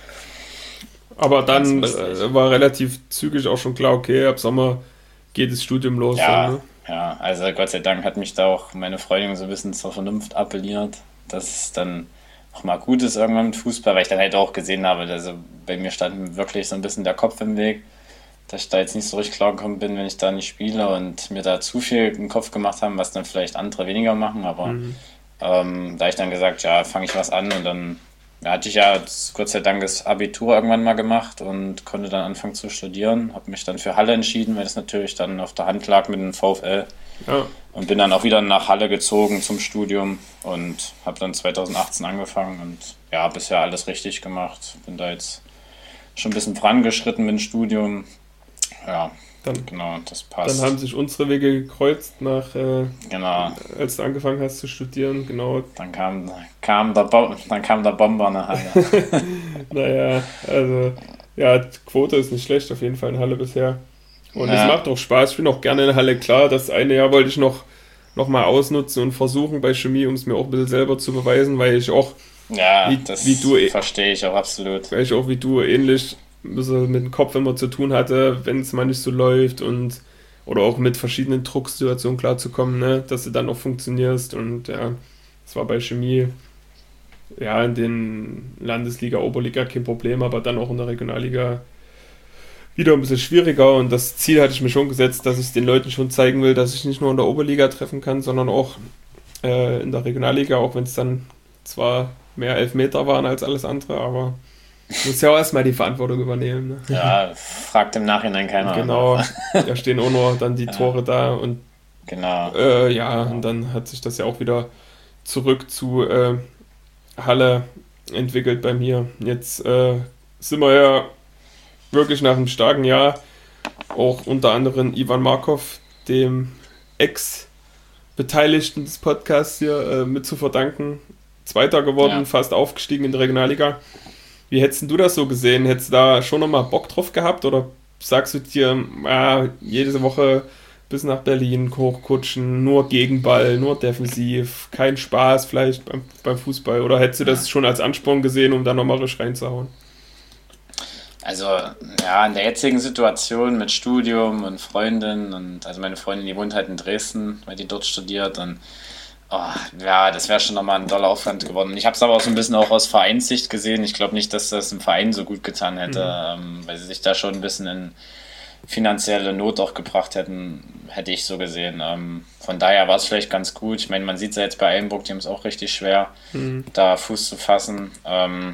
Aber dann äh, war relativ zügig auch schon klar, okay, ab Sommer geht das Studium los. Ja, dann, ne? ja, also Gott sei Dank hat mich da auch meine Freundin so ein bisschen zur Vernunft appelliert, dass es dann auch mal gut ist irgendwann mit Fußball, weil ich dann halt auch gesehen habe, also bei mir stand wirklich so ein bisschen der Kopf im Weg, dass ich da jetzt nicht so richtig klar gekommen bin, wenn ich da nicht spiele und mir da zu viel im Kopf gemacht haben, was dann vielleicht andere weniger machen, aber mhm. ähm, da habe ich dann gesagt, ja, fange ich was an und dann ja, hatte ich ja Gott sei Dank das Abitur irgendwann mal gemacht und konnte dann anfangen zu studieren, habe mich dann für Halle entschieden, weil das natürlich dann auf der Hand lag mit dem VfL. Ja. Und bin dann auch wieder nach Halle gezogen zum Studium und habe dann zwanzig achtzehn angefangen und ja, bisher alles richtig gemacht. Bin da jetzt schon ein bisschen vorangeschritten mit dem Studium. Ja, dann, genau, das passt. Dann haben sich unsere Wege gekreuzt, nach, äh, genau. als du angefangen hast zu studieren. Genau. Dann kam, kam, der, Bo- dann kam der Bomber nach Halle. Naja, also ja, die Quote ist nicht schlecht, auf jeden Fall in Halle bisher. Und es ja. macht auch Spaß. Ich bin auch gerne in Halle. Klar, das eine Jahr wollte ich noch, noch mal ausnutzen und versuchen bei Chemie, um es mir auch ein bisschen selber zu beweisen, weil ich auch ja, wie, das wie du, verstehe ich auch absolut. Weil ich auch wie du ähnlich ein bisschen mit dem Kopf immer zu tun hatte, wenn es mal nicht so läuft und oder auch mit verschiedenen Drucksituationen klarzukommen, ne, dass du dann auch funktionierst. Und ja, das war bei Chemie ja in den Landesliga, Oberliga kein Problem, aber dann auch in der Regionalliga wieder ein bisschen schwieriger und das Ziel hatte ich mir schon gesetzt, dass ich den Leuten schon zeigen will, dass ich nicht nur in der Oberliga treffen kann, sondern auch äh, in der Regionalliga, auch wenn es dann zwar mehr Elfmeter waren als alles andere, aber ich muss ja auch erstmal die Verantwortung übernehmen. Ne? Ja, fragt im Nachhinein keiner. Genau, da stehen auch nur dann die Tore ja. da und genau. Äh, ja, und dann hat sich das ja auch wieder zurück zu äh, Halle entwickelt bei mir. Jetzt äh, sind wir ja wirklich nach einem starken Jahr auch unter anderem Ivan Markov, dem Ex-Beteiligten des Podcasts hier, äh, mit zu verdanken. Zweiter geworden, ja. fast aufgestiegen in der Regionalliga. Wie hättest du das so gesehen? Hättest du da schon nochmal Bock drauf gehabt? Oder sagst du dir, ah, jede Woche bis nach Berlin hochkutschen, nur Gegenball, nur defensiv, kein Spaß vielleicht beim, beim Fußball? Oder hättest du das schon als Ansporn gesehen, um da nochmal richtig reinzuhauen? Also, ja, in der jetzigen Situation mit Studium und Freundin und also meine Freundin, die wohnt halt in Dresden, weil die dort studiert und oh, ja, das wäre schon nochmal ein toller Aufwand geworden. Ich habe es aber auch so ein bisschen auch aus Vereinssicht gesehen. Ich glaube nicht, dass das im Verein so gut getan hätte, mhm. ähm, weil sie sich da schon ein bisschen in finanzielle Not auch gebracht hätten, hätte ich so gesehen. Ähm, von daher war es vielleicht ganz gut. Ich meine, man sieht es ja jetzt bei Eilenburg, die haben es auch richtig schwer, mhm. da Fuß zu fassen. Ähm,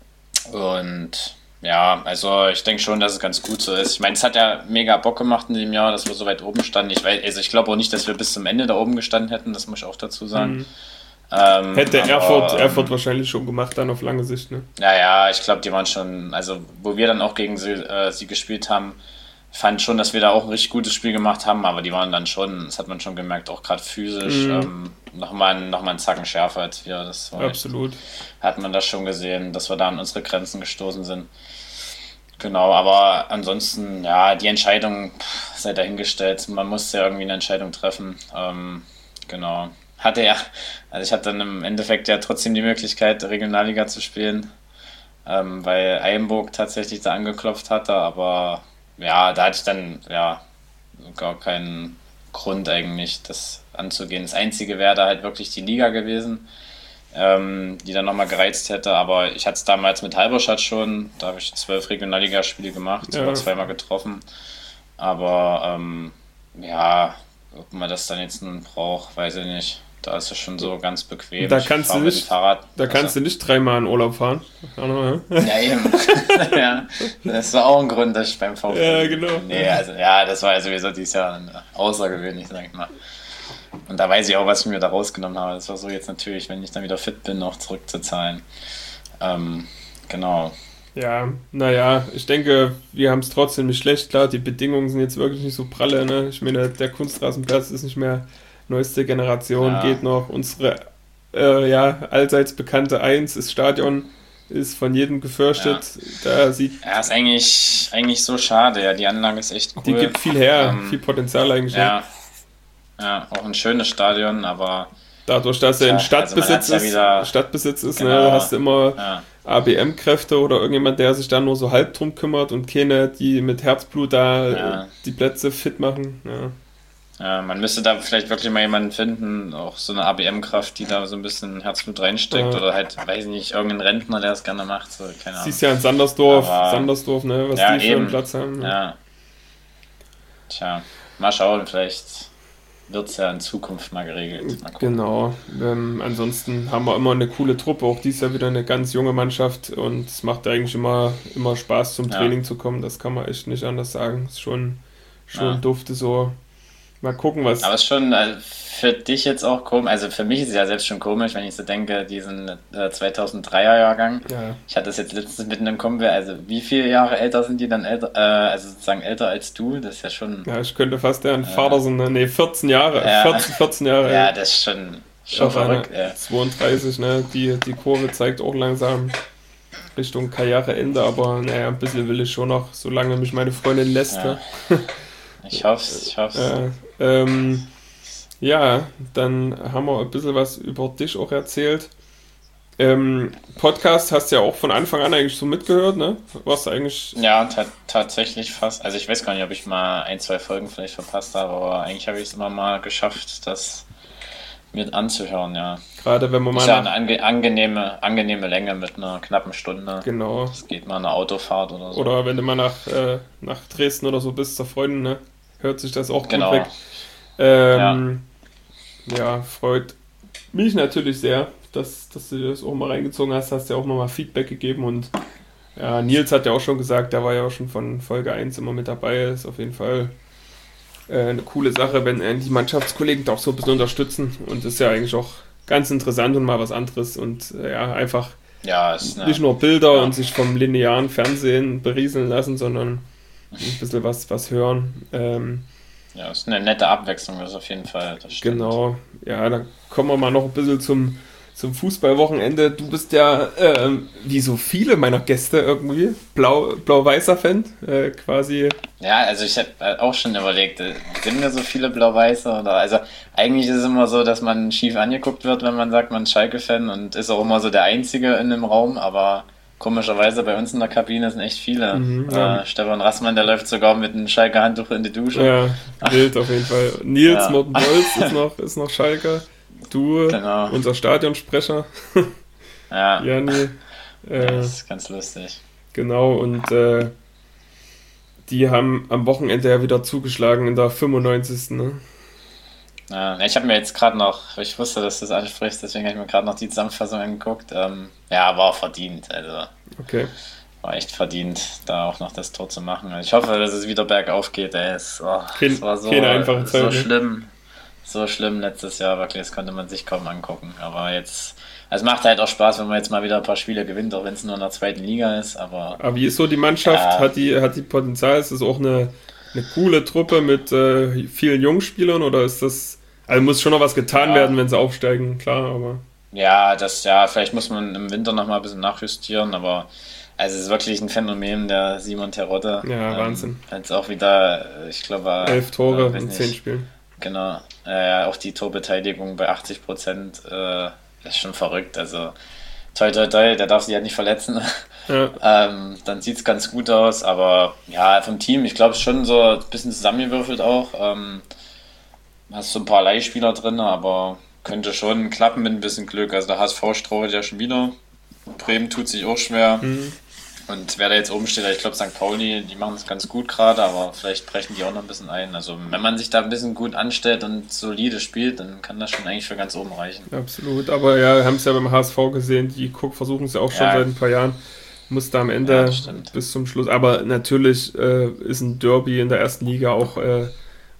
und ja, also ich denke schon, dass es ganz gut so ist. Ich meine, es hat ja mega Bock gemacht in dem Jahr, dass wir so weit oben standen. Ich weiß, also ich glaube auch nicht, dass wir bis zum Ende da oben gestanden hätten, das muss ich auch dazu sagen. Mhm. Ähm, Hätte aber, Erfurt, ähm, Erfurt wahrscheinlich schon gemacht, dann auf lange Sicht, ne? Ja, ja, ich glaube, die waren schon, also wo wir dann auch gegen sie, äh, sie gespielt haben, fand schon, dass wir da auch ein richtig gutes Spiel gemacht haben, aber die waren dann schon, das hat man schon gemerkt, auch gerade physisch, mhm. ähm, nochmal noch mal einen Zacken schärfer als wir. Das war absolut. Echt, hat man das schon gesehen, dass wir da an unsere Grenzen gestoßen sind. Genau, aber ansonsten, ja, die Entscheidung pff, sei dahingestellt. Man musste ja irgendwie eine Entscheidung treffen. Ähm, genau. Hatte ja, also ich hatte dann im Endeffekt ja trotzdem die Möglichkeit, Regionalliga zu spielen, ähm, weil Eilenburg tatsächlich da angeklopft hatte, aber ja, da hatte ich dann ja gar keinen Grund eigentlich, das anzugehen. Das Einzige wäre da halt wirklich die Liga gewesen, ähm, die dann nochmal gereizt hätte, aber ich hatte es damals mit Halberstadt schon, da habe ich zwölf Regionalligaspiele gemacht, ja. sogar zweimal getroffen, aber ähm, ja, ob man das dann jetzt nun braucht, weiß ich nicht. Da ist es schon so ganz bequem. Da kannst, du nicht, Fahrrad, da also, kannst du nicht dreimal in Urlaub fahren. Ja, eben. Ja, das war auch ein Grund, dass ich beim VfL... Ja, genau. Nee, also, ja, das war ja sowieso dieses Jahr außergewöhnlich, sag ich mal. Und da weiß ich auch, was ich mir da rausgenommen habe. Das war so jetzt natürlich, wenn ich dann wieder fit bin, noch zurückzuzahlen. Ähm, genau. Ja, naja, ich denke, wir haben es trotzdem nicht schlecht. Klar, die Bedingungen sind jetzt wirklich nicht so pralle. Ne? Ich meine, der Kunstrasenplatz ist nicht mehr neueste Generation, Ja, geht noch. Unsere äh, ja, allseits bekannte Eins, das Stadion, ist von jedem ja. gefürchtet. Da sieht, Ja, ist eigentlich, eigentlich so schade. Ja, die Anlage ist echt die cool. gibt viel her, viel Ähm, Potenzial eigentlich. Ne? ja, ja, auch ein schönes Stadion, aber Dadurch, dass er in tja, also man hat Stadtbesitz es ja ist, wieder, Stadtbesitz ist, ne, da genau, hast du immer ja, A B M-Kräfte oder irgendjemand, der sich da nur so halb drum kümmert und keine, die mit Herzblut da äh, ja. die Plätze fit machen. Ja. Ja, man müsste da vielleicht wirklich mal jemanden finden, auch so eine A B M-Kraft, die da so ein bisschen Herzblut reinsteckt Äh, oder halt, weiß ich nicht, irgendein Rentner, der es gerne macht, so, keine Ahnung. Siehst ja in Sandersdorf, Aber Sandersdorf, ne, was ja, die für einen eben, Platz haben. Ne? ja, tja, mal schauen, vielleicht wird es ja in Zukunft mal geregelt. Mal gucken. Genau. Ähm, ansonsten haben wir immer eine coole Truppe, auch dies Jahr wieder eine ganz junge Mannschaft und es macht eigentlich immer, immer Spaß zum Ja, Training zu kommen, das kann man echt nicht anders sagen. Ist schon, schon ja. dufte so. Mal gucken, was. Aber es ist schon äh, für dich jetzt auch komisch, also für mich ist es ja selbst schon komisch, wenn ich so denke, diesen äh, zweitausenddreier Jahrgang. Ja, Ich hatte das jetzt letztens mit einem Kumpel, also wie viele Jahre älter sind die dann älter, äh, also sozusagen älter als du? Das ist ja schon, ja, ich könnte fast deren Vater äh, sein, ne? Nee, vierzehn Jahre, ja, vierzehn, vierzehn Jahre ja, alt. das ist schon, schon Auf einer verrückt, ey. zweiunddreißig, ne? Die, die Kurve zeigt auch langsam Richtung Karriereende, aber naja, ein bisschen will ich schon noch, solange mich meine Freundin lässt. Ne? Ja, ich hoff's, ich hoff's. Äh, ähm, ja, dann haben wir ein bisschen was über dich auch erzählt. Ähm, Podcast hast du ja auch von Anfang an eigentlich so mitgehört, ne? Was eigentlich, Ja, ta tatsächlich fast. Also ich weiß gar nicht, ob ich mal ein, zwei Folgen vielleicht verpasst habe, aber eigentlich habe ich es immer mal geschafft, das mir anzuhören, ja. gerade wenn man Ist mal ja eine nach, ange angenehme, angenehme Länge mit einer knappen Stunde. genau, Das geht mal eine Autofahrt oder so. oder wenn du mal nach, äh, nach Dresden oder so bist, zur Freundin, ne? Hört sich das auch gut weg. Genau, ja, Ähm, ja, freut mich natürlich sehr, dass, dass du dir das auch mal reingezogen hast, hast ja auch nochmal Feedback gegeben und ja, Nils hat ja auch schon gesagt, der war ja auch schon von Folge eins immer mit dabei, ist auf jeden Fall äh, eine coole Sache, wenn äh, die Mannschaftskollegen da auch so ein bisschen unterstützen und ist ja eigentlich auch ganz interessant und mal was anderes und äh, ja, einfach ja, ist nicht eine, nur Bilder und ja, sich vom linearen Fernsehen berieseln lassen, sondern ein bisschen was, was hören. Ähm, ja, ist eine nette Abwechslung, das auf jeden Fall, das stimmt. Genau, ja, dann kommen wir mal noch ein bisschen zum, zum Fußballwochenende. Du bist ja, ähm, wie so viele meiner Gäste irgendwie, blau, blau-weißer Fan, äh, quasi. Ja, also ich habe auch schon überlegt, äh, sind wir so viele Blau-Weiße oder also eigentlich ist es immer so, dass man schief angeguckt wird, wenn man sagt, man ist Schalke-Fan und ist auch immer so der Einzige in dem Raum, aber komischerweise bei uns in der Kabine sind echt viele. Mhm, ja, Äh, Stefan Rassmann, der läuft sogar mit einem Schalke-Handtuch in die Dusche. ja, wild auf jeden Fall. Nils Ja, Morten-Bolz ist noch, ist noch Schalke. Du, genau. unser Stadionsprecher, Ja, Jani, ja, äh, ist ganz lustig. genau, und äh, die haben am Wochenende ja wieder zugeschlagen in der fünfundneunzigsten. Ne? Ja, ich habe mir jetzt gerade noch, ich wusste, dass du das ansprichst, deswegen habe ich mir gerade noch die Zusammenfassung angeguckt. Ähm, ja, war verdient, also Okay. war echt verdient, da auch noch das Tor zu machen. Ich hoffe, dass es wieder bergauf geht. Ey. Es, oh, es Kein, war keine so, einfache so Zeit, ne? schlimm, so schlimm letztes Jahr, wirklich, das konnte man sich kaum angucken. Aber jetzt, es macht halt auch Spaß, wenn man jetzt mal wieder ein paar Spiele gewinnt, auch wenn es nur in der zweiten Liga ist. Aber Aber wie ist so die Mannschaft? ja, Hat die, hat die Potenzial? Ist das auch eine, eine coole Truppe mit äh, vielen Jungspielern oder ist das. Also muss schon noch was getan werden, ja, wenn sie aufsteigen, klar, aber. ja, das, ja, vielleicht muss man im Winter noch mal ein bisschen nachjustieren, aber also es ist wirklich ein Phänomen, der Simon Terodde. Ja, Ähm, Wahnsinn. jetzt auch wieder, äh, ich glaube, Elf Tore äh, weiß in zehn nicht, Spielen. genau, äh, auch die Torbeteiligung bei achtzig Prozent, äh, ist schon verrückt. Also, toi, toi, toi, der darf sich ja nicht verletzen. Ja, ähm, dann sieht es ganz gut aus, aber ja, vom Team, ich glaube, es ist schon so ein bisschen zusammengewürfelt auch. Ähm, hast so ein paar Leihspieler drin, aber könnte schon klappen mit ein bisschen Glück. Also der H S V strauchelt ja schon wieder. Bremen tut sich auch schwer. mhm. Und wer da jetzt oben steht, ich glaube Sankt Pauli, die machen es ganz gut gerade, aber vielleicht brechen die auch noch ein bisschen ein. Also wenn man sich da ein bisschen gut anstellt und solide spielt, dann kann das schon eigentlich für ganz oben reichen. Absolut. Aber ja, wir haben es ja beim H S V gesehen, die Guck versuchen es ja auch schon Ja, seit ein paar Jahren. Musste am ja, Ende das stimmt. bis zum Schluss. Aber natürlich äh, ist ein Derby in der ersten Liga auch äh,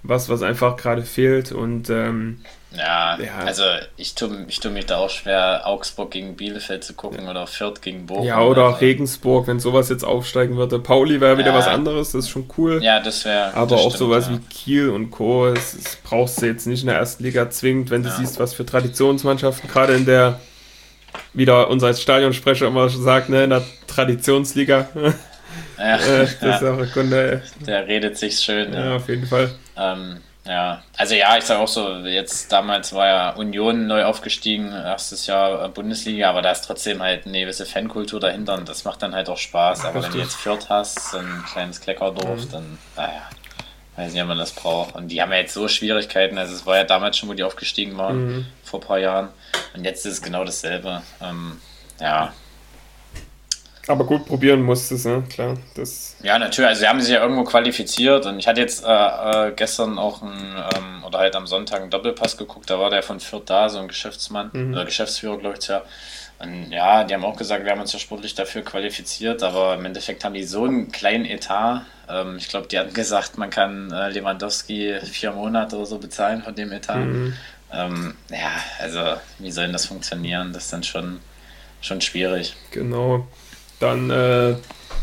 was, was einfach gerade fehlt und ähm, Ja, ja, also ich tue ich tu mich da auch schwer, Augsburg gegen Bielefeld zu gucken oder Fürth gegen Bochum. Ja, oder also. Regensburg, wenn sowas jetzt aufsteigen würde. Pauli wäre wieder ja. was anderes, das ist schon cool. Ja, das wäre. Aber das auch stimmt, sowas ja. wie Kiel und Co., das, das brauchst du jetzt nicht in der ersten Liga zwingend, wenn du Ja. siehst, was für Traditionsmannschaften, gerade in der, wieder unser Stadionsprecher immer sagt, ne, in der Traditionsliga. Ja, äh, das ja. ist auch eine Kunde. Der redet sich schön. Ja, Ja, auf jeden Fall. ähm, ja. Also ja, ich sage auch so, jetzt damals war ja Union neu aufgestiegen, erstes Jahr Bundesliga, aber da ist trotzdem halt eine gewisse Fankultur dahinter und das macht dann halt auch Spaß. Aber wenn du jetzt Fürth hast, so ein kleines Kleckerdorf, Mhm. dann, naja, weiß nicht, ob man das braucht. Und die haben ja jetzt so Schwierigkeiten, also es war ja damals schon, wo die aufgestiegen waren, Mhm. vor ein paar Jahren. Und jetzt ist es genau dasselbe. Ähm, ja, Aber gut, probieren musst du es, ne? Klar. Das, Ja, natürlich. Also sie haben sich ja irgendwo qualifiziert und ich hatte jetzt äh, äh, gestern auch ein, ähm, oder halt am Sonntag einen Doppelpass geguckt, da war der von Fürth da, so ein Geschäftsmann, Mhm. oder Geschäftsführer, glaube ich, ja. Und ja, die haben auch gesagt, wir haben uns ja sportlich dafür qualifiziert, aber im Endeffekt haben die so einen kleinen Etat. Ähm, ich glaube, die hatten gesagt, man kann äh, Lewandowski vier Monate oder so bezahlen von dem Etat. Mhm. Ähm, ja, also wie soll denn das funktionieren? Das ist dann schon, schon schwierig. genau. Dann äh,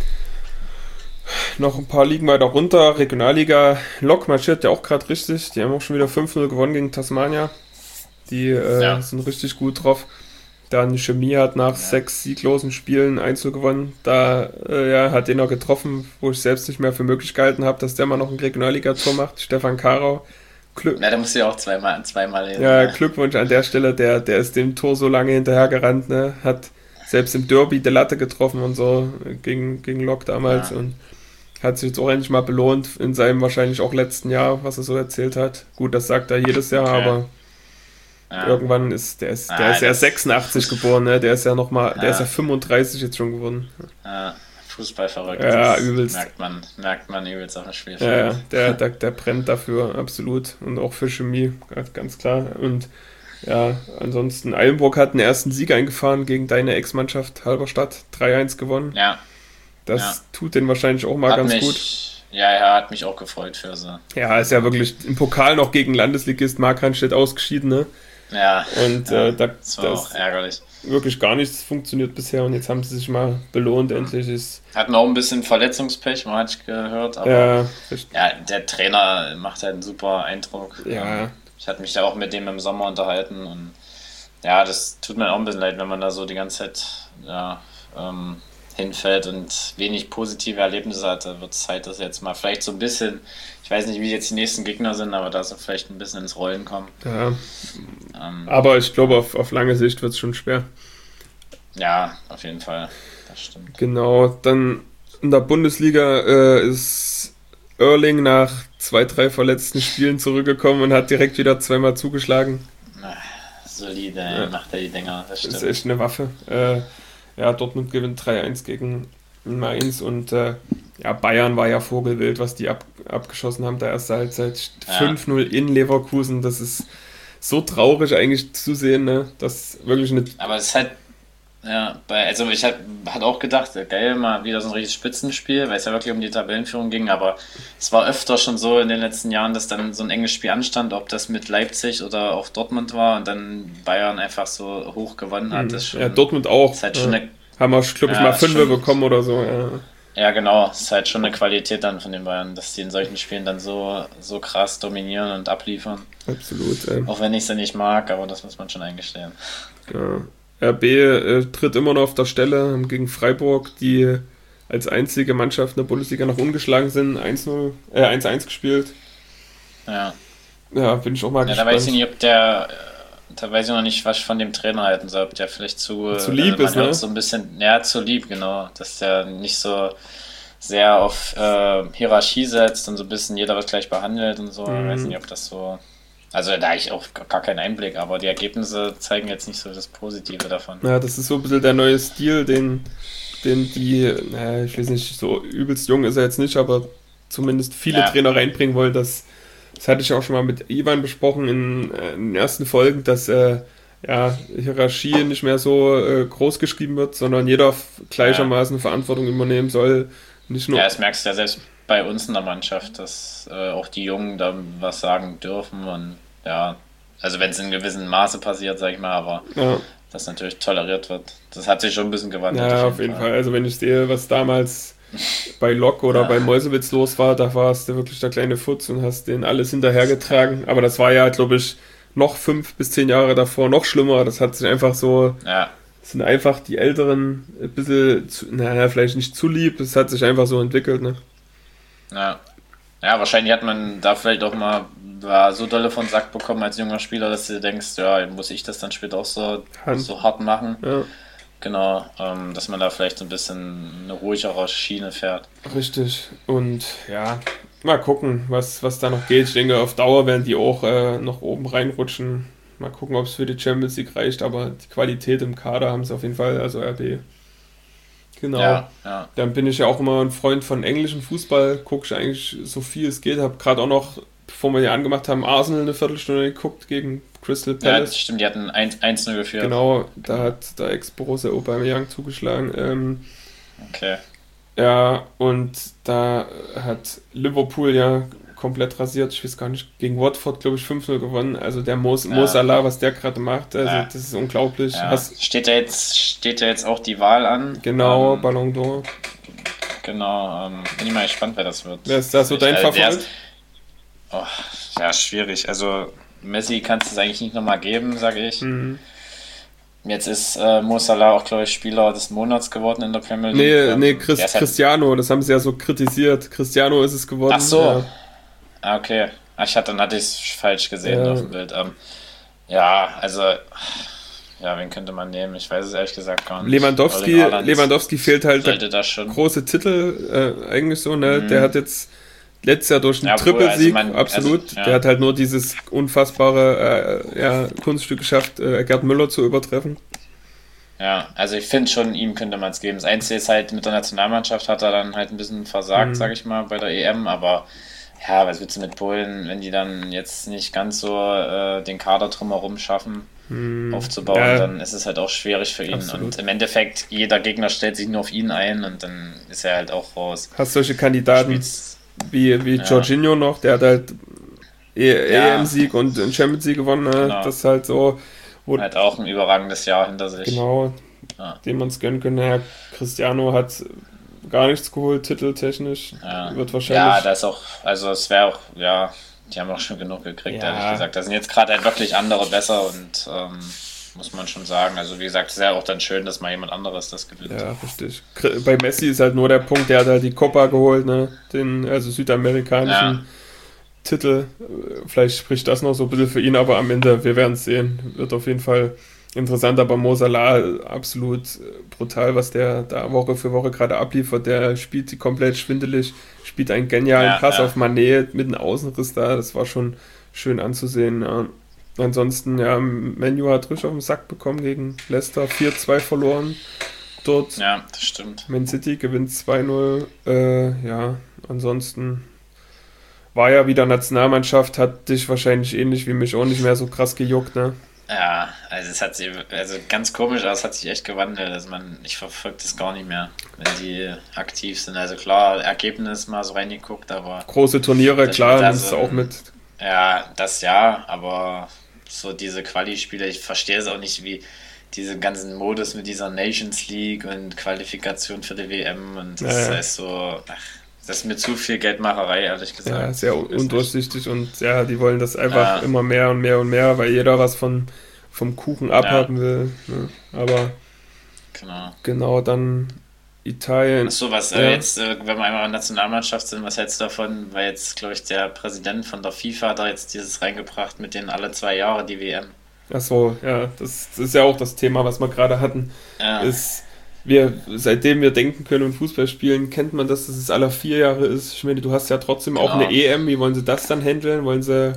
noch ein paar Ligen weiter runter. Regionalliga Lok marschiert ja auch gerade richtig. Die haben auch schon wieder fünf null gewonnen gegen Tasmania. Die äh, Ja. sind richtig gut drauf. Dann Chemie hat nach sechs sieglosen Spielen eins null gewonnen. Da äh, ja, hat den noch getroffen, wo ich selbst nicht mehr für möglich gehalten habe, dass der mal noch ein Regionalliga-Tor macht. Stefan Karau. Glück, Na, da musst du ja auch zweimal, zweimal hin. ja, ne? Glückwunsch an der Stelle. Der, der ist dem Tor so lange hinterhergerannt, ne? Hat selbst im Derby die Latte getroffen und so äh, gegen, gegen Lok damals Ja. und hat sich jetzt auch endlich mal belohnt in seinem wahrscheinlich auch letzten Jahr, was er so erzählt hat. Gut, das sagt er jedes Jahr, Okay. aber Ja. irgendwann ist der ist, der Ah, ist ja das- sechsundachtzig geboren, ne? Der ist ja noch mal, der Ja. ist ja fünfunddreißig jetzt schon geworden. Ja, Fußball verrückt. Ja, Das übelst. Merkt man, merkt man übelst auf dem Spiel. Ja, ja, der, der, der brennt dafür, absolut. Und auch für Chemie, ganz- ganz klar. Und ja, ansonsten, Eilenburg hat einen ersten Sieg eingefahren gegen deine Ex-Mannschaft Halberstadt, drei eins gewonnen. Ja, Das Ja. tut den wahrscheinlich auch mal hat ganz mich, gut. ja, ja, hat mich auch gefreut für sie. Ja, ist ja wirklich im Pokal noch gegen Landesligist Markranstädt ausgeschieden, ne? Ja, Und ja, äh, da, das war da auch ist ärgerlich. wirklich gar nichts funktioniert bisher und jetzt haben sie sich mal belohnt, endlich ist. Hatten auch ein bisschen Verletzungspech, man hat gehört, aber Ja, richtig. ja, der Trainer macht halt einen super Eindruck. Ja. Ich hatte mich da auch mit dem im Sommer unterhalten und ja, das tut mir auch ein bisschen leid, wenn man da so die ganze Zeit ja, ähm, hinfällt und wenig positive Erlebnisse hat. Da wird es Zeit, dass jetzt mal vielleicht so ein bisschen, ich weiß nicht, wie jetzt die nächsten Gegner sind, aber da so vielleicht ein bisschen ins Rollen kommen. Ja, Ähm, aber ich glaube, auf, auf lange Sicht wird es schon schwer. ja, auf jeden Fall. Das stimmt. Genau, dann in der Bundesliga äh, ist Oerling nach zwei, drei verletzten Spielen zurückgekommen und hat direkt wieder zweimal zugeschlagen. Na, solide, Ja. macht er die Dinger, das Das stimmt. ist echt eine Waffe. Äh, ja, Dortmund gewinnt drei eins gegen Mainz und äh, ja, Bayern war ja vogelwild, was die ab, abgeschossen haben, der erste Halbzeit. Ja. fünf null in Leverkusen, das ist so traurig eigentlich zu sehen, ne? Das wirklich eine. Aber es ist halt, ja, bei, also ich hatte hat auch gedacht, geil, mal wieder so ein richtiges Spitzenspiel, weil es ja wirklich um die Tabellenführung ging, aber es war öfter schon so in den letzten Jahren, dass dann so ein enges Spiel anstand, ob das mit Leipzig oder auch Dortmund war und dann Bayern einfach so hoch gewonnen hat. Das ist schon, Ja, Dortmund auch. ist halt schon ja. eine, Haben wir, glaube ich, Ja, mal ist Fünfe schon- bekommen oder so. Ja. ja genau, es ist halt schon eine Qualität dann von den Bayern, dass die in solchen Spielen dann so, so krass dominieren und abliefern. Absolut. Äh, Auch wenn ich sie nicht mag, aber das muss man schon eingestehen. ja. R B äh, tritt immer noch auf der Stelle, haben gegen Freiburg, die als einzige Mannschaft in der Bundesliga noch ungeschlagen sind, eins null, äh, eins eins gespielt. Ja. Ja, bin ich auch mal Ja, da gespannt. weiß ich nicht, ob der, äh, da weiß ich noch nicht, was ich von dem Trainer halten soll, ob der vielleicht zu, Zu lieb man ist, hört ne? so ein bisschen, ja, zu lieb, genau, dass der nicht so sehr auf äh, Hierarchie setzt und so ein bisschen jeder wird gleich behandelt und so, Mhm. ich weiß nicht, ob das so, also da habe ich auch gar keinen Einblick, aber die Ergebnisse zeigen jetzt nicht so das Positive davon. Ja, das ist so ein bisschen der neue Stil, den, den die, naja, ich weiß nicht, so übelst jung ist er jetzt nicht, aber zumindest viele Ja. Trainer reinbringen wollen. Das, das hatte ich auch schon mal mit Ivan besprochen in, äh, in den ersten Folgen, dass äh, ja, Hierarchie nicht mehr so äh, groß geschrieben wird, sondern jeder f- gleichermaßen Verantwortung übernehmen soll. Nicht nur. Ja, das merkst du ja selbst bei uns in der Mannschaft, dass äh, auch die Jungen da was sagen dürfen und ja, also wenn es in gewissem Maße passiert, sag ich mal, aber Ja, das natürlich toleriert wird. Das hat sich schon ein bisschen gewandelt. ja, auf jeden Fall. Also wenn ich sehe, was damals bei Lok oder Ja. bei Meuselwitz los war, da warst du wirklich der kleine Futz und hast denen alles hinterhergetragen. Aber das war ja, glaube ich, noch fünf bis zehn Jahre davor noch schlimmer. Das hat sich einfach so, Ja, sind einfach die Älteren ein bisschen, zu, naja, vielleicht nicht zu lieb, es hat sich einfach so entwickelt, ne? ja. Ja, wahrscheinlich hat man da vielleicht auch mal war so dolle von Sack bekommen als junger Spieler, dass du denkst, ja, muss ich das dann später auch so, Hand. so hart machen. Ja, Genau, ähm, dass man da vielleicht so ein bisschen eine ruhigere Schiene fährt. richtig. Und ja, mal gucken, was, was da noch geht. Ich denke, auf Dauer werden die auch äh, noch oben reinrutschen. Mal gucken, ob es für die Champions League reicht, aber die Qualität im Kader haben sie auf jeden Fall, also R B. Genau. Ja, ja. Dann bin ich ja auch immer ein Freund von englischem Fußball, gucke ich eigentlich so viel es geht. Habe gerade auch noch, bevor wir hier angemacht haben, Arsenal eine Viertelstunde geguckt gegen Crystal Ja, Palace. das stimmt, die hatten eins null geführt. Genau, da hat der Ex-Borussia Aubameyang zugeschlagen. Ähm, Okay. ja, und da hat Liverpool ja komplett rasiert. Ich weiß gar nicht, gegen Watford, glaube ich, fünf null gewonnen. Also der Mo, Ja. Mo Salah, was der gerade macht, also Ja. das ist unglaublich. Ja. Hast, Steht ja jetzt, steht ja jetzt auch die Wahl an. genau, Ähm, Ballon d'Or. genau, ähm, bin ich mal gespannt, wer das wird. Wer ist da so Ich- dein also der Favorit? ist- Oh, ja, schwierig. Also Messi kannst du es eigentlich nicht nochmal geben, sage ich. Mhm. Jetzt ist äh, Mo Salah auch, glaube ich, Spieler des Monats geworden in der Premier League. Nee, Ähm, nee, Chris, der ist halt- Cristiano, das haben sie ja so kritisiert. Cristiano ist es geworden. Ach so. Ja. Ah, okay. Ah, ich hatte, dann hatte ich es falsch gesehen Ja. auf dem Bild. Ähm, ja, also, ja, wen könnte man nehmen? Ich weiß es ehrlich gesagt gar nicht. Lewandowski, Erling Haaland Lewandowski fehlt halt der sollte da schon. große Titel, äh, eigentlich so, ne? Mhm. Der hat jetzt letztes Jahr durch einen Ja, obwohl, Trippelsieg, also man- absolut. also, ja. Der hat halt nur dieses unfassbare äh, ja, Kunststück geschafft, äh, Gerd Müller zu übertreffen. Ja, also ich finde schon, ihm könnte man es geben. Das Einzige ist halt, mit der Nationalmannschaft hat er dann halt ein bisschen versagt, Mhm. sag ich mal, bei der E M, aber ja, was willst du mit Polen, wenn die dann jetzt nicht ganz so äh, den Kader drumherum schaffen, Mhm. aufzubauen, Ja, dann ist es halt auch schwierig für ihn. Absolut. Und im Endeffekt, jeder Gegner stellt sich nur auf ihn ein und dann ist er halt auch raus. hast solche Kandidaten Spielt's- wie, wie Ja. Jorginho noch, der hat halt E- Ja. EM-Sieg und einen Champions League gewonnen. Ne? Genau. Das ist halt so, wo, Hat auch ein überragendes Jahr hinter sich. genau, Ja. dem man es gönnen könnte. Ja, Cristiano hat gar nichts geholt, titeltechnisch. Ja. Wird Ja, wahrscheinlich. da ist auch, also es wäre auch, ja, die haben auch schon genug gekriegt, Ja. ehrlich gesagt. Da sind jetzt gerade halt wirklich andere besser und ähm, muss man schon sagen. Also wie gesagt, es ist ja auch dann schön, dass mal jemand anderes das gewinnt. Ja, richtig. Kr- Bei Messi ist halt nur der Punkt, der hat halt die Copa geholt, ne? Den, also südamerikanischen Ja. Titel. Äh, Vielleicht spricht das noch so ein bisschen für ihn, aber am Ende, wir werden es sehen. Wird auf jeden Fall interessant, aber Mo Salah, äh, absolut äh, brutal, was der da Woche für Woche gerade abliefert. Der spielt die komplett schwindelig, spielt einen genialen Ja, Pass ja. auf Mané mit einem Außenriss da. Das war schon schön anzusehen. Ja. Ansonsten, ja, Manu hat richtig auf den Sack bekommen gegen Leicester, vier zwei verloren. Dort Ja, das stimmt. Man City gewinnt zwei null. Äh, ja, ansonsten war ja wieder Nationalmannschaft, hat dich wahrscheinlich ähnlich wie mich auch nicht mehr so krass gejuckt, ne? Ja, also es hat sich, also ganz komisch, aber es hat sich echt gewandelt. Also man, ich verfolge das gar nicht mehr, wenn die aktiv sind. Also klar, Ergebnis mal so reingeguckt, aber Große Turniere, Das klar, stimmt, nimmst du also, auch mit. ja, das ja, aber so diese Quali-Spiele, ich verstehe es auch nicht, wie diese ganzen Modus mit dieser Nations League und Qualifikation für die W M und das Ja, ja. ist so, ach, das ist mir zu viel Geldmacherei, ehrlich gesagt. Ja, sehr Ich weiß nicht. undurchsichtig und ja, die wollen das einfach Ja. immer mehr und mehr und mehr, weil jeder was von, vom Kuchen abhaben will. Ne? Aber Genau. genau, dann Italien. Achso, was Ja. äh, jetzt, äh, wenn wir einmal in der Nationalmannschaft sind, was hältst du davon? Weil jetzt, glaube ich, der Präsident von der FIFA hat da jetzt dieses reingebracht mit den alle zwei Jahre die W M. Achso, ja, das, das ist ja auch das Thema, was wir gerade hatten. Ja, Ist, wir, seitdem wir denken können und Fußball spielen, kennt man das, dass es alle vier Jahre ist. Ich meine, du hast ja trotzdem auch Genau. eine E M. Wie wollen sie das dann handeln? Wollen sie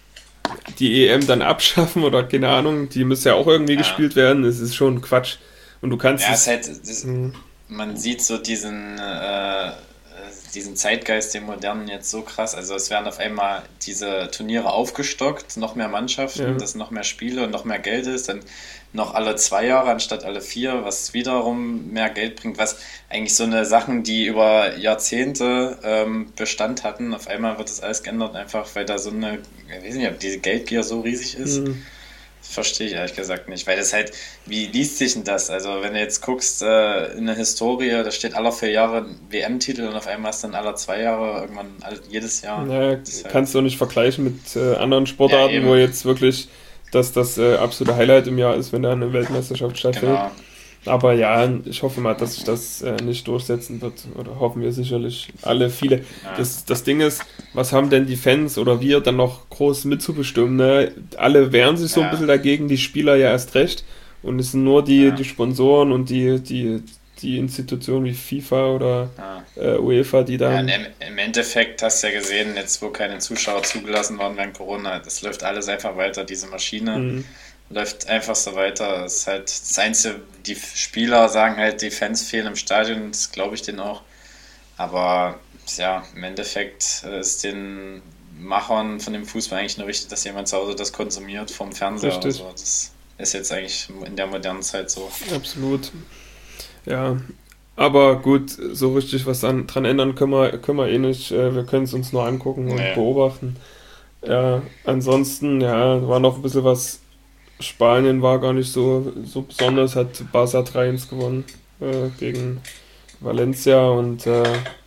die E M dann abschaffen oder keine Ahnung? Die muss ja auch irgendwie Ja. gespielt werden. Es ist schon Quatsch. Und du kannst ja, es. es ist halt, das, Hm, man sieht so diesen, äh, diesen Zeitgeist, den modernen, jetzt so krass. Also es werden auf einmal diese Turniere aufgestockt, noch mehr Mannschaften, Ja. dass noch mehr Spiele und noch mehr Geld ist, dann noch alle zwei Jahre anstatt alle vier, was wiederum mehr Geld bringt, was eigentlich so eine Sachen, die über Jahrzehnte ähm, Bestand hatten, auf einmal wird das alles geändert, einfach weil da so eine, ich weiß nicht, ob diese Geldgier so riesig ist. Mhm. Das verstehe ich ehrlich gesagt nicht, weil das halt, wie liest sich denn das? Also wenn du jetzt guckst äh, in der Historie, da steht alle vier Jahre ein W M-Titel und auf einmal ist dann alle zwei Jahre, irgendwann all, jedes Jahr. Naja, Das ist halt, kannst du nicht vergleichen mit äh, anderen ja, Sportarten, eben, wo jetzt wirklich das das äh, absolute Highlight im Jahr ist, wenn da eine Weltmeisterschaft stattfindet. genau. Aber ja, ich hoffe mal, dass sich das äh, nicht durchsetzen wird. Oder hoffen wir sicherlich alle, viele. Ja, Das, das Ding ist, was haben denn die Fans oder wir dann noch groß mitzubestimmen? Ne? Alle wehren sich so ein bisschen ja, dagegen, die Spieler ja erst recht. Und es sind nur die, die ja, Sponsoren und die, die, die Institutionen wie FIFA oder ja. äh, UEFA, die Ja, und dann. im, im Endeffekt hast du ja gesehen, jetzt wo keine Zuschauer zugelassen waren während Corona, das läuft alles einfach weiter, diese Maschine Mhm. läuft einfach so weiter. Das ist halt das Einzige, die Spieler sagen halt, die Fans fehlen im Stadion, das glaube ich denen auch. Aber ja, im Endeffekt äh, ist den Machern von dem Fußball eigentlich nur wichtig, dass jemand zu Hause das konsumiert vom Fernseher oder Richtig, so. Das ist jetzt eigentlich in der modernen Zeit so. absolut. Ja. Aber gut, so richtig was an, dran ändern können wir, können wir eh nicht. Äh, Wir können es uns nur angucken und Nee. beobachten. Ja, ansonsten, ja, war noch ein bisschen was. Spanien war gar nicht so, so besonders, hat Barca drei eins gewonnen äh, gegen Valencia und äh,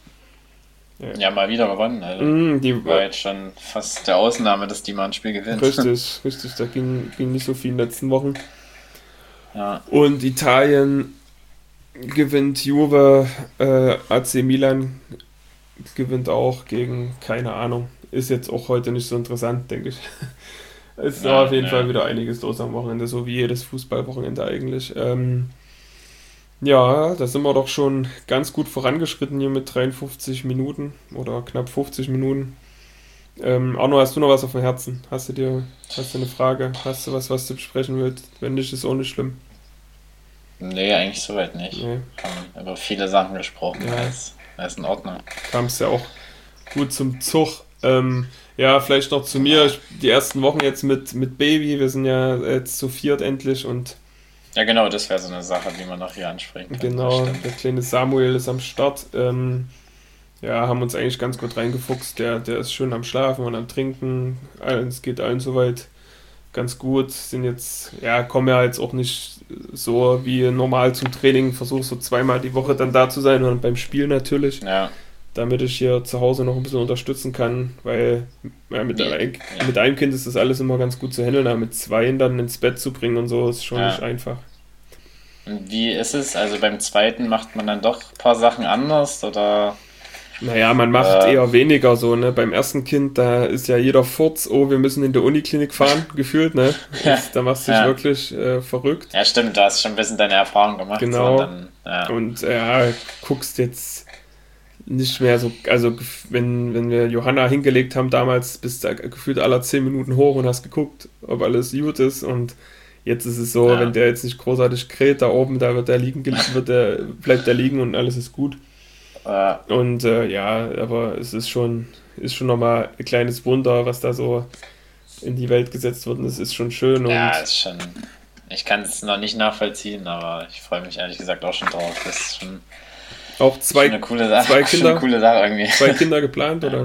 ja. Ja, mal wieder gewonnen. Also Mm, die war jetzt schon fast der Ausnahme, dass die mal ein Spiel gewinnt. richtig, richtig, da ging, ging nicht so viel in den letzten Wochen. Ja, Und Italien gewinnt Juve, äh, A C Milan gewinnt auch gegen, keine Ahnung, ist jetzt auch heute nicht so interessant, denke ich. Es war ja, auf jeden Fall ne. wieder einiges los am Wochenende, so wie jedes Fußballwochenende eigentlich. Ähm, ja, da sind wir doch schon ganz gut vorangeschritten hier mit dreiundfünfzig Minuten oder knapp fünfzig Minuten. Ähm, Arno, hast du noch was auf dem Herzen? Hast du dir, hast du eine Frage? Hast du was, was du besprechen willst? Wenn nicht, ist auch nicht schlimm. Nee, eigentlich soweit nicht. Nee, Haben über viele Sachen gesprochen, ja, alles, alles in Ordnung. kam es ja auch gut zum Zug. Ähm, ja, vielleicht noch zu mir. Genau. Ich, die ersten Wochen jetzt mit, mit Baby. Wir sind ja jetzt zu viert endlich und Ja, genau, das wäre so eine Sache, die man noch hier ansprechen könnte. Das genau, stimmt. der kleine Samuel ist am Start. Ähm, ja, haben uns eigentlich ganz gut reingefuchst. Der, der ist schön am Schlafen und am Trinken. Allen- Es geht allen soweit ganz gut. Sind jetzt, ja, kommen ja jetzt auch nicht so wie normal zum Training. Versuche so zweimal die Woche dann da zu sein und beim Spiel natürlich, Ja, damit ich hier zu Hause noch ein bisschen unterstützen kann, weil ja, mit, wie, ein, ja, mit einem Kind ist das alles immer ganz gut zu handeln, aber mit zweien dann ins Bett zu bringen und so ist schon nicht ja. einfach. Und wie ist es? Also beim zweiten macht man dann doch ein paar Sachen anders oder Naja, man macht äh, eher weniger so, ne? Beim ersten Kind, da ist ja jeder Furz, oh, wir müssen in der Uniklinik fahren, gefühlt, ne? ja, Ist, da machst du dich ja. wirklich äh, verrückt. Ja, stimmt, du hast schon ein bisschen deine Erfahrung gemacht, so und Genau. dann, ja, Und äh, ja, guckst jetzt nicht mehr so, also gef- wenn, wenn wir Johanna hingelegt haben damals, bist du gefühlt alle zehn Minuten hoch und hast geguckt, ob alles gut ist. Und jetzt ist es so, wenn ja, der jetzt nicht großartig kräht da oben, da wird der liegen, gel- wird der, bleibt der liegen und alles ist gut. äh, Und äh, ja, aber es ist schon, ist schon nochmal ein kleines Wunder, was da so in die Welt gesetzt wird. Und es ist schon schön ja, und ist schon, ich kann es noch nicht nachvollziehen, aber ich freue mich ehrlich gesagt auch schon drauf. Das ist schon, auch schon zwei, eine coole Sache, zwei schon eine Kinder, coole Sache irgendwie. zwei Kinder geplant, Ja. oder?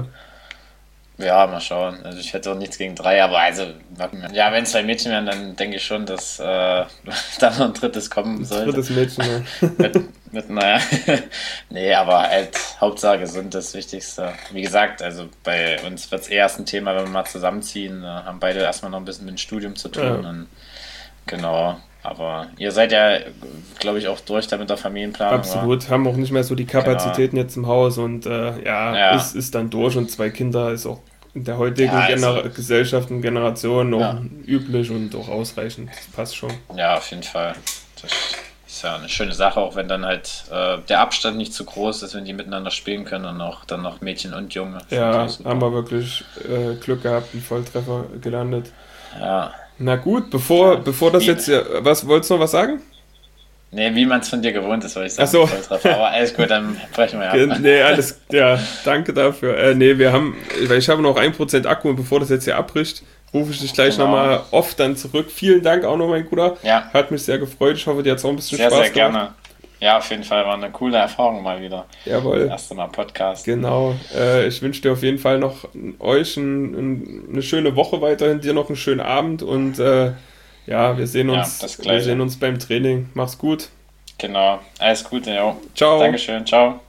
Ja, mal schauen. Also ich hätte auch nichts gegen drei, aber also, ja, wenn zwei Mädchen wären, dann denke ich schon, dass äh, da noch ein drittes kommen Ein sollte. drittes Mädchen, ja. Mit, mit naja, nee, aber halt Hauptsache gesund, das Wichtigste. Wie gesagt, also bei uns wird es eher erst ein Thema, wenn wir mal zusammenziehen. Da haben beide erstmal noch ein bisschen mit dem Studium zu tun. Ja. Und genau, aber ihr seid ja, glaube ich, auch durch da mit der Familienplanung, wa? Absolut, haben auch nicht mehr so die Genau. Kapazitäten jetzt im Haus und äh, ja, Ja, ist, ist dann durch und zwei Kinder ist auch in der heutigen ja, Gener also, Gesellschaft und Generation auch ja, üblich und auch ausreichend. Das passt schon. ja, auf jeden Fall. Das ist ja eine schöne Sache, auch wenn dann halt äh, der Abstand nicht zu groß ist, wenn die miteinander spielen können und auch dann noch Mädchen und Junge. Das ist Ja, natürlich haben super. wir wirklich äh, Glück gehabt, einen Volltreffer gelandet. Ja, Na gut, bevor, ja. bevor das Wie, jetzt, ja, was, wolltest du noch was sagen? Nee, wie man es von dir gewohnt ist, würde ich sagen. Ach so. Volltreffer. Aber alles gut, dann brechen wir ab. Nee, alles, ja, danke dafür. Äh, nee, wir haben, weil ich habe noch ein Prozent Akku und bevor das jetzt hier abbricht, rufe ich dich gleich Genau. nochmal oft dann zurück. Vielen Dank auch noch, mein Guter. Ja. Hat mich sehr gefreut. Ich hoffe, dir hat es auch ein bisschen Sehr, Spaß sehr gemacht. gerne. Ja, auf jeden Fall war eine coole Erfahrung mal wieder. Jawohl. Das erste Mal Podcast. Genau. Äh, ich wünsche dir auf jeden Fall noch euch ein, ein, eine schöne Woche weiterhin, dir noch einen schönen Abend und äh, ja, wir sehen Ja, uns, das wir Gleiche. sehen uns beim Training. Mach's gut. Genau. Alles Gute, jo. Ciao. Dankeschön. Ciao.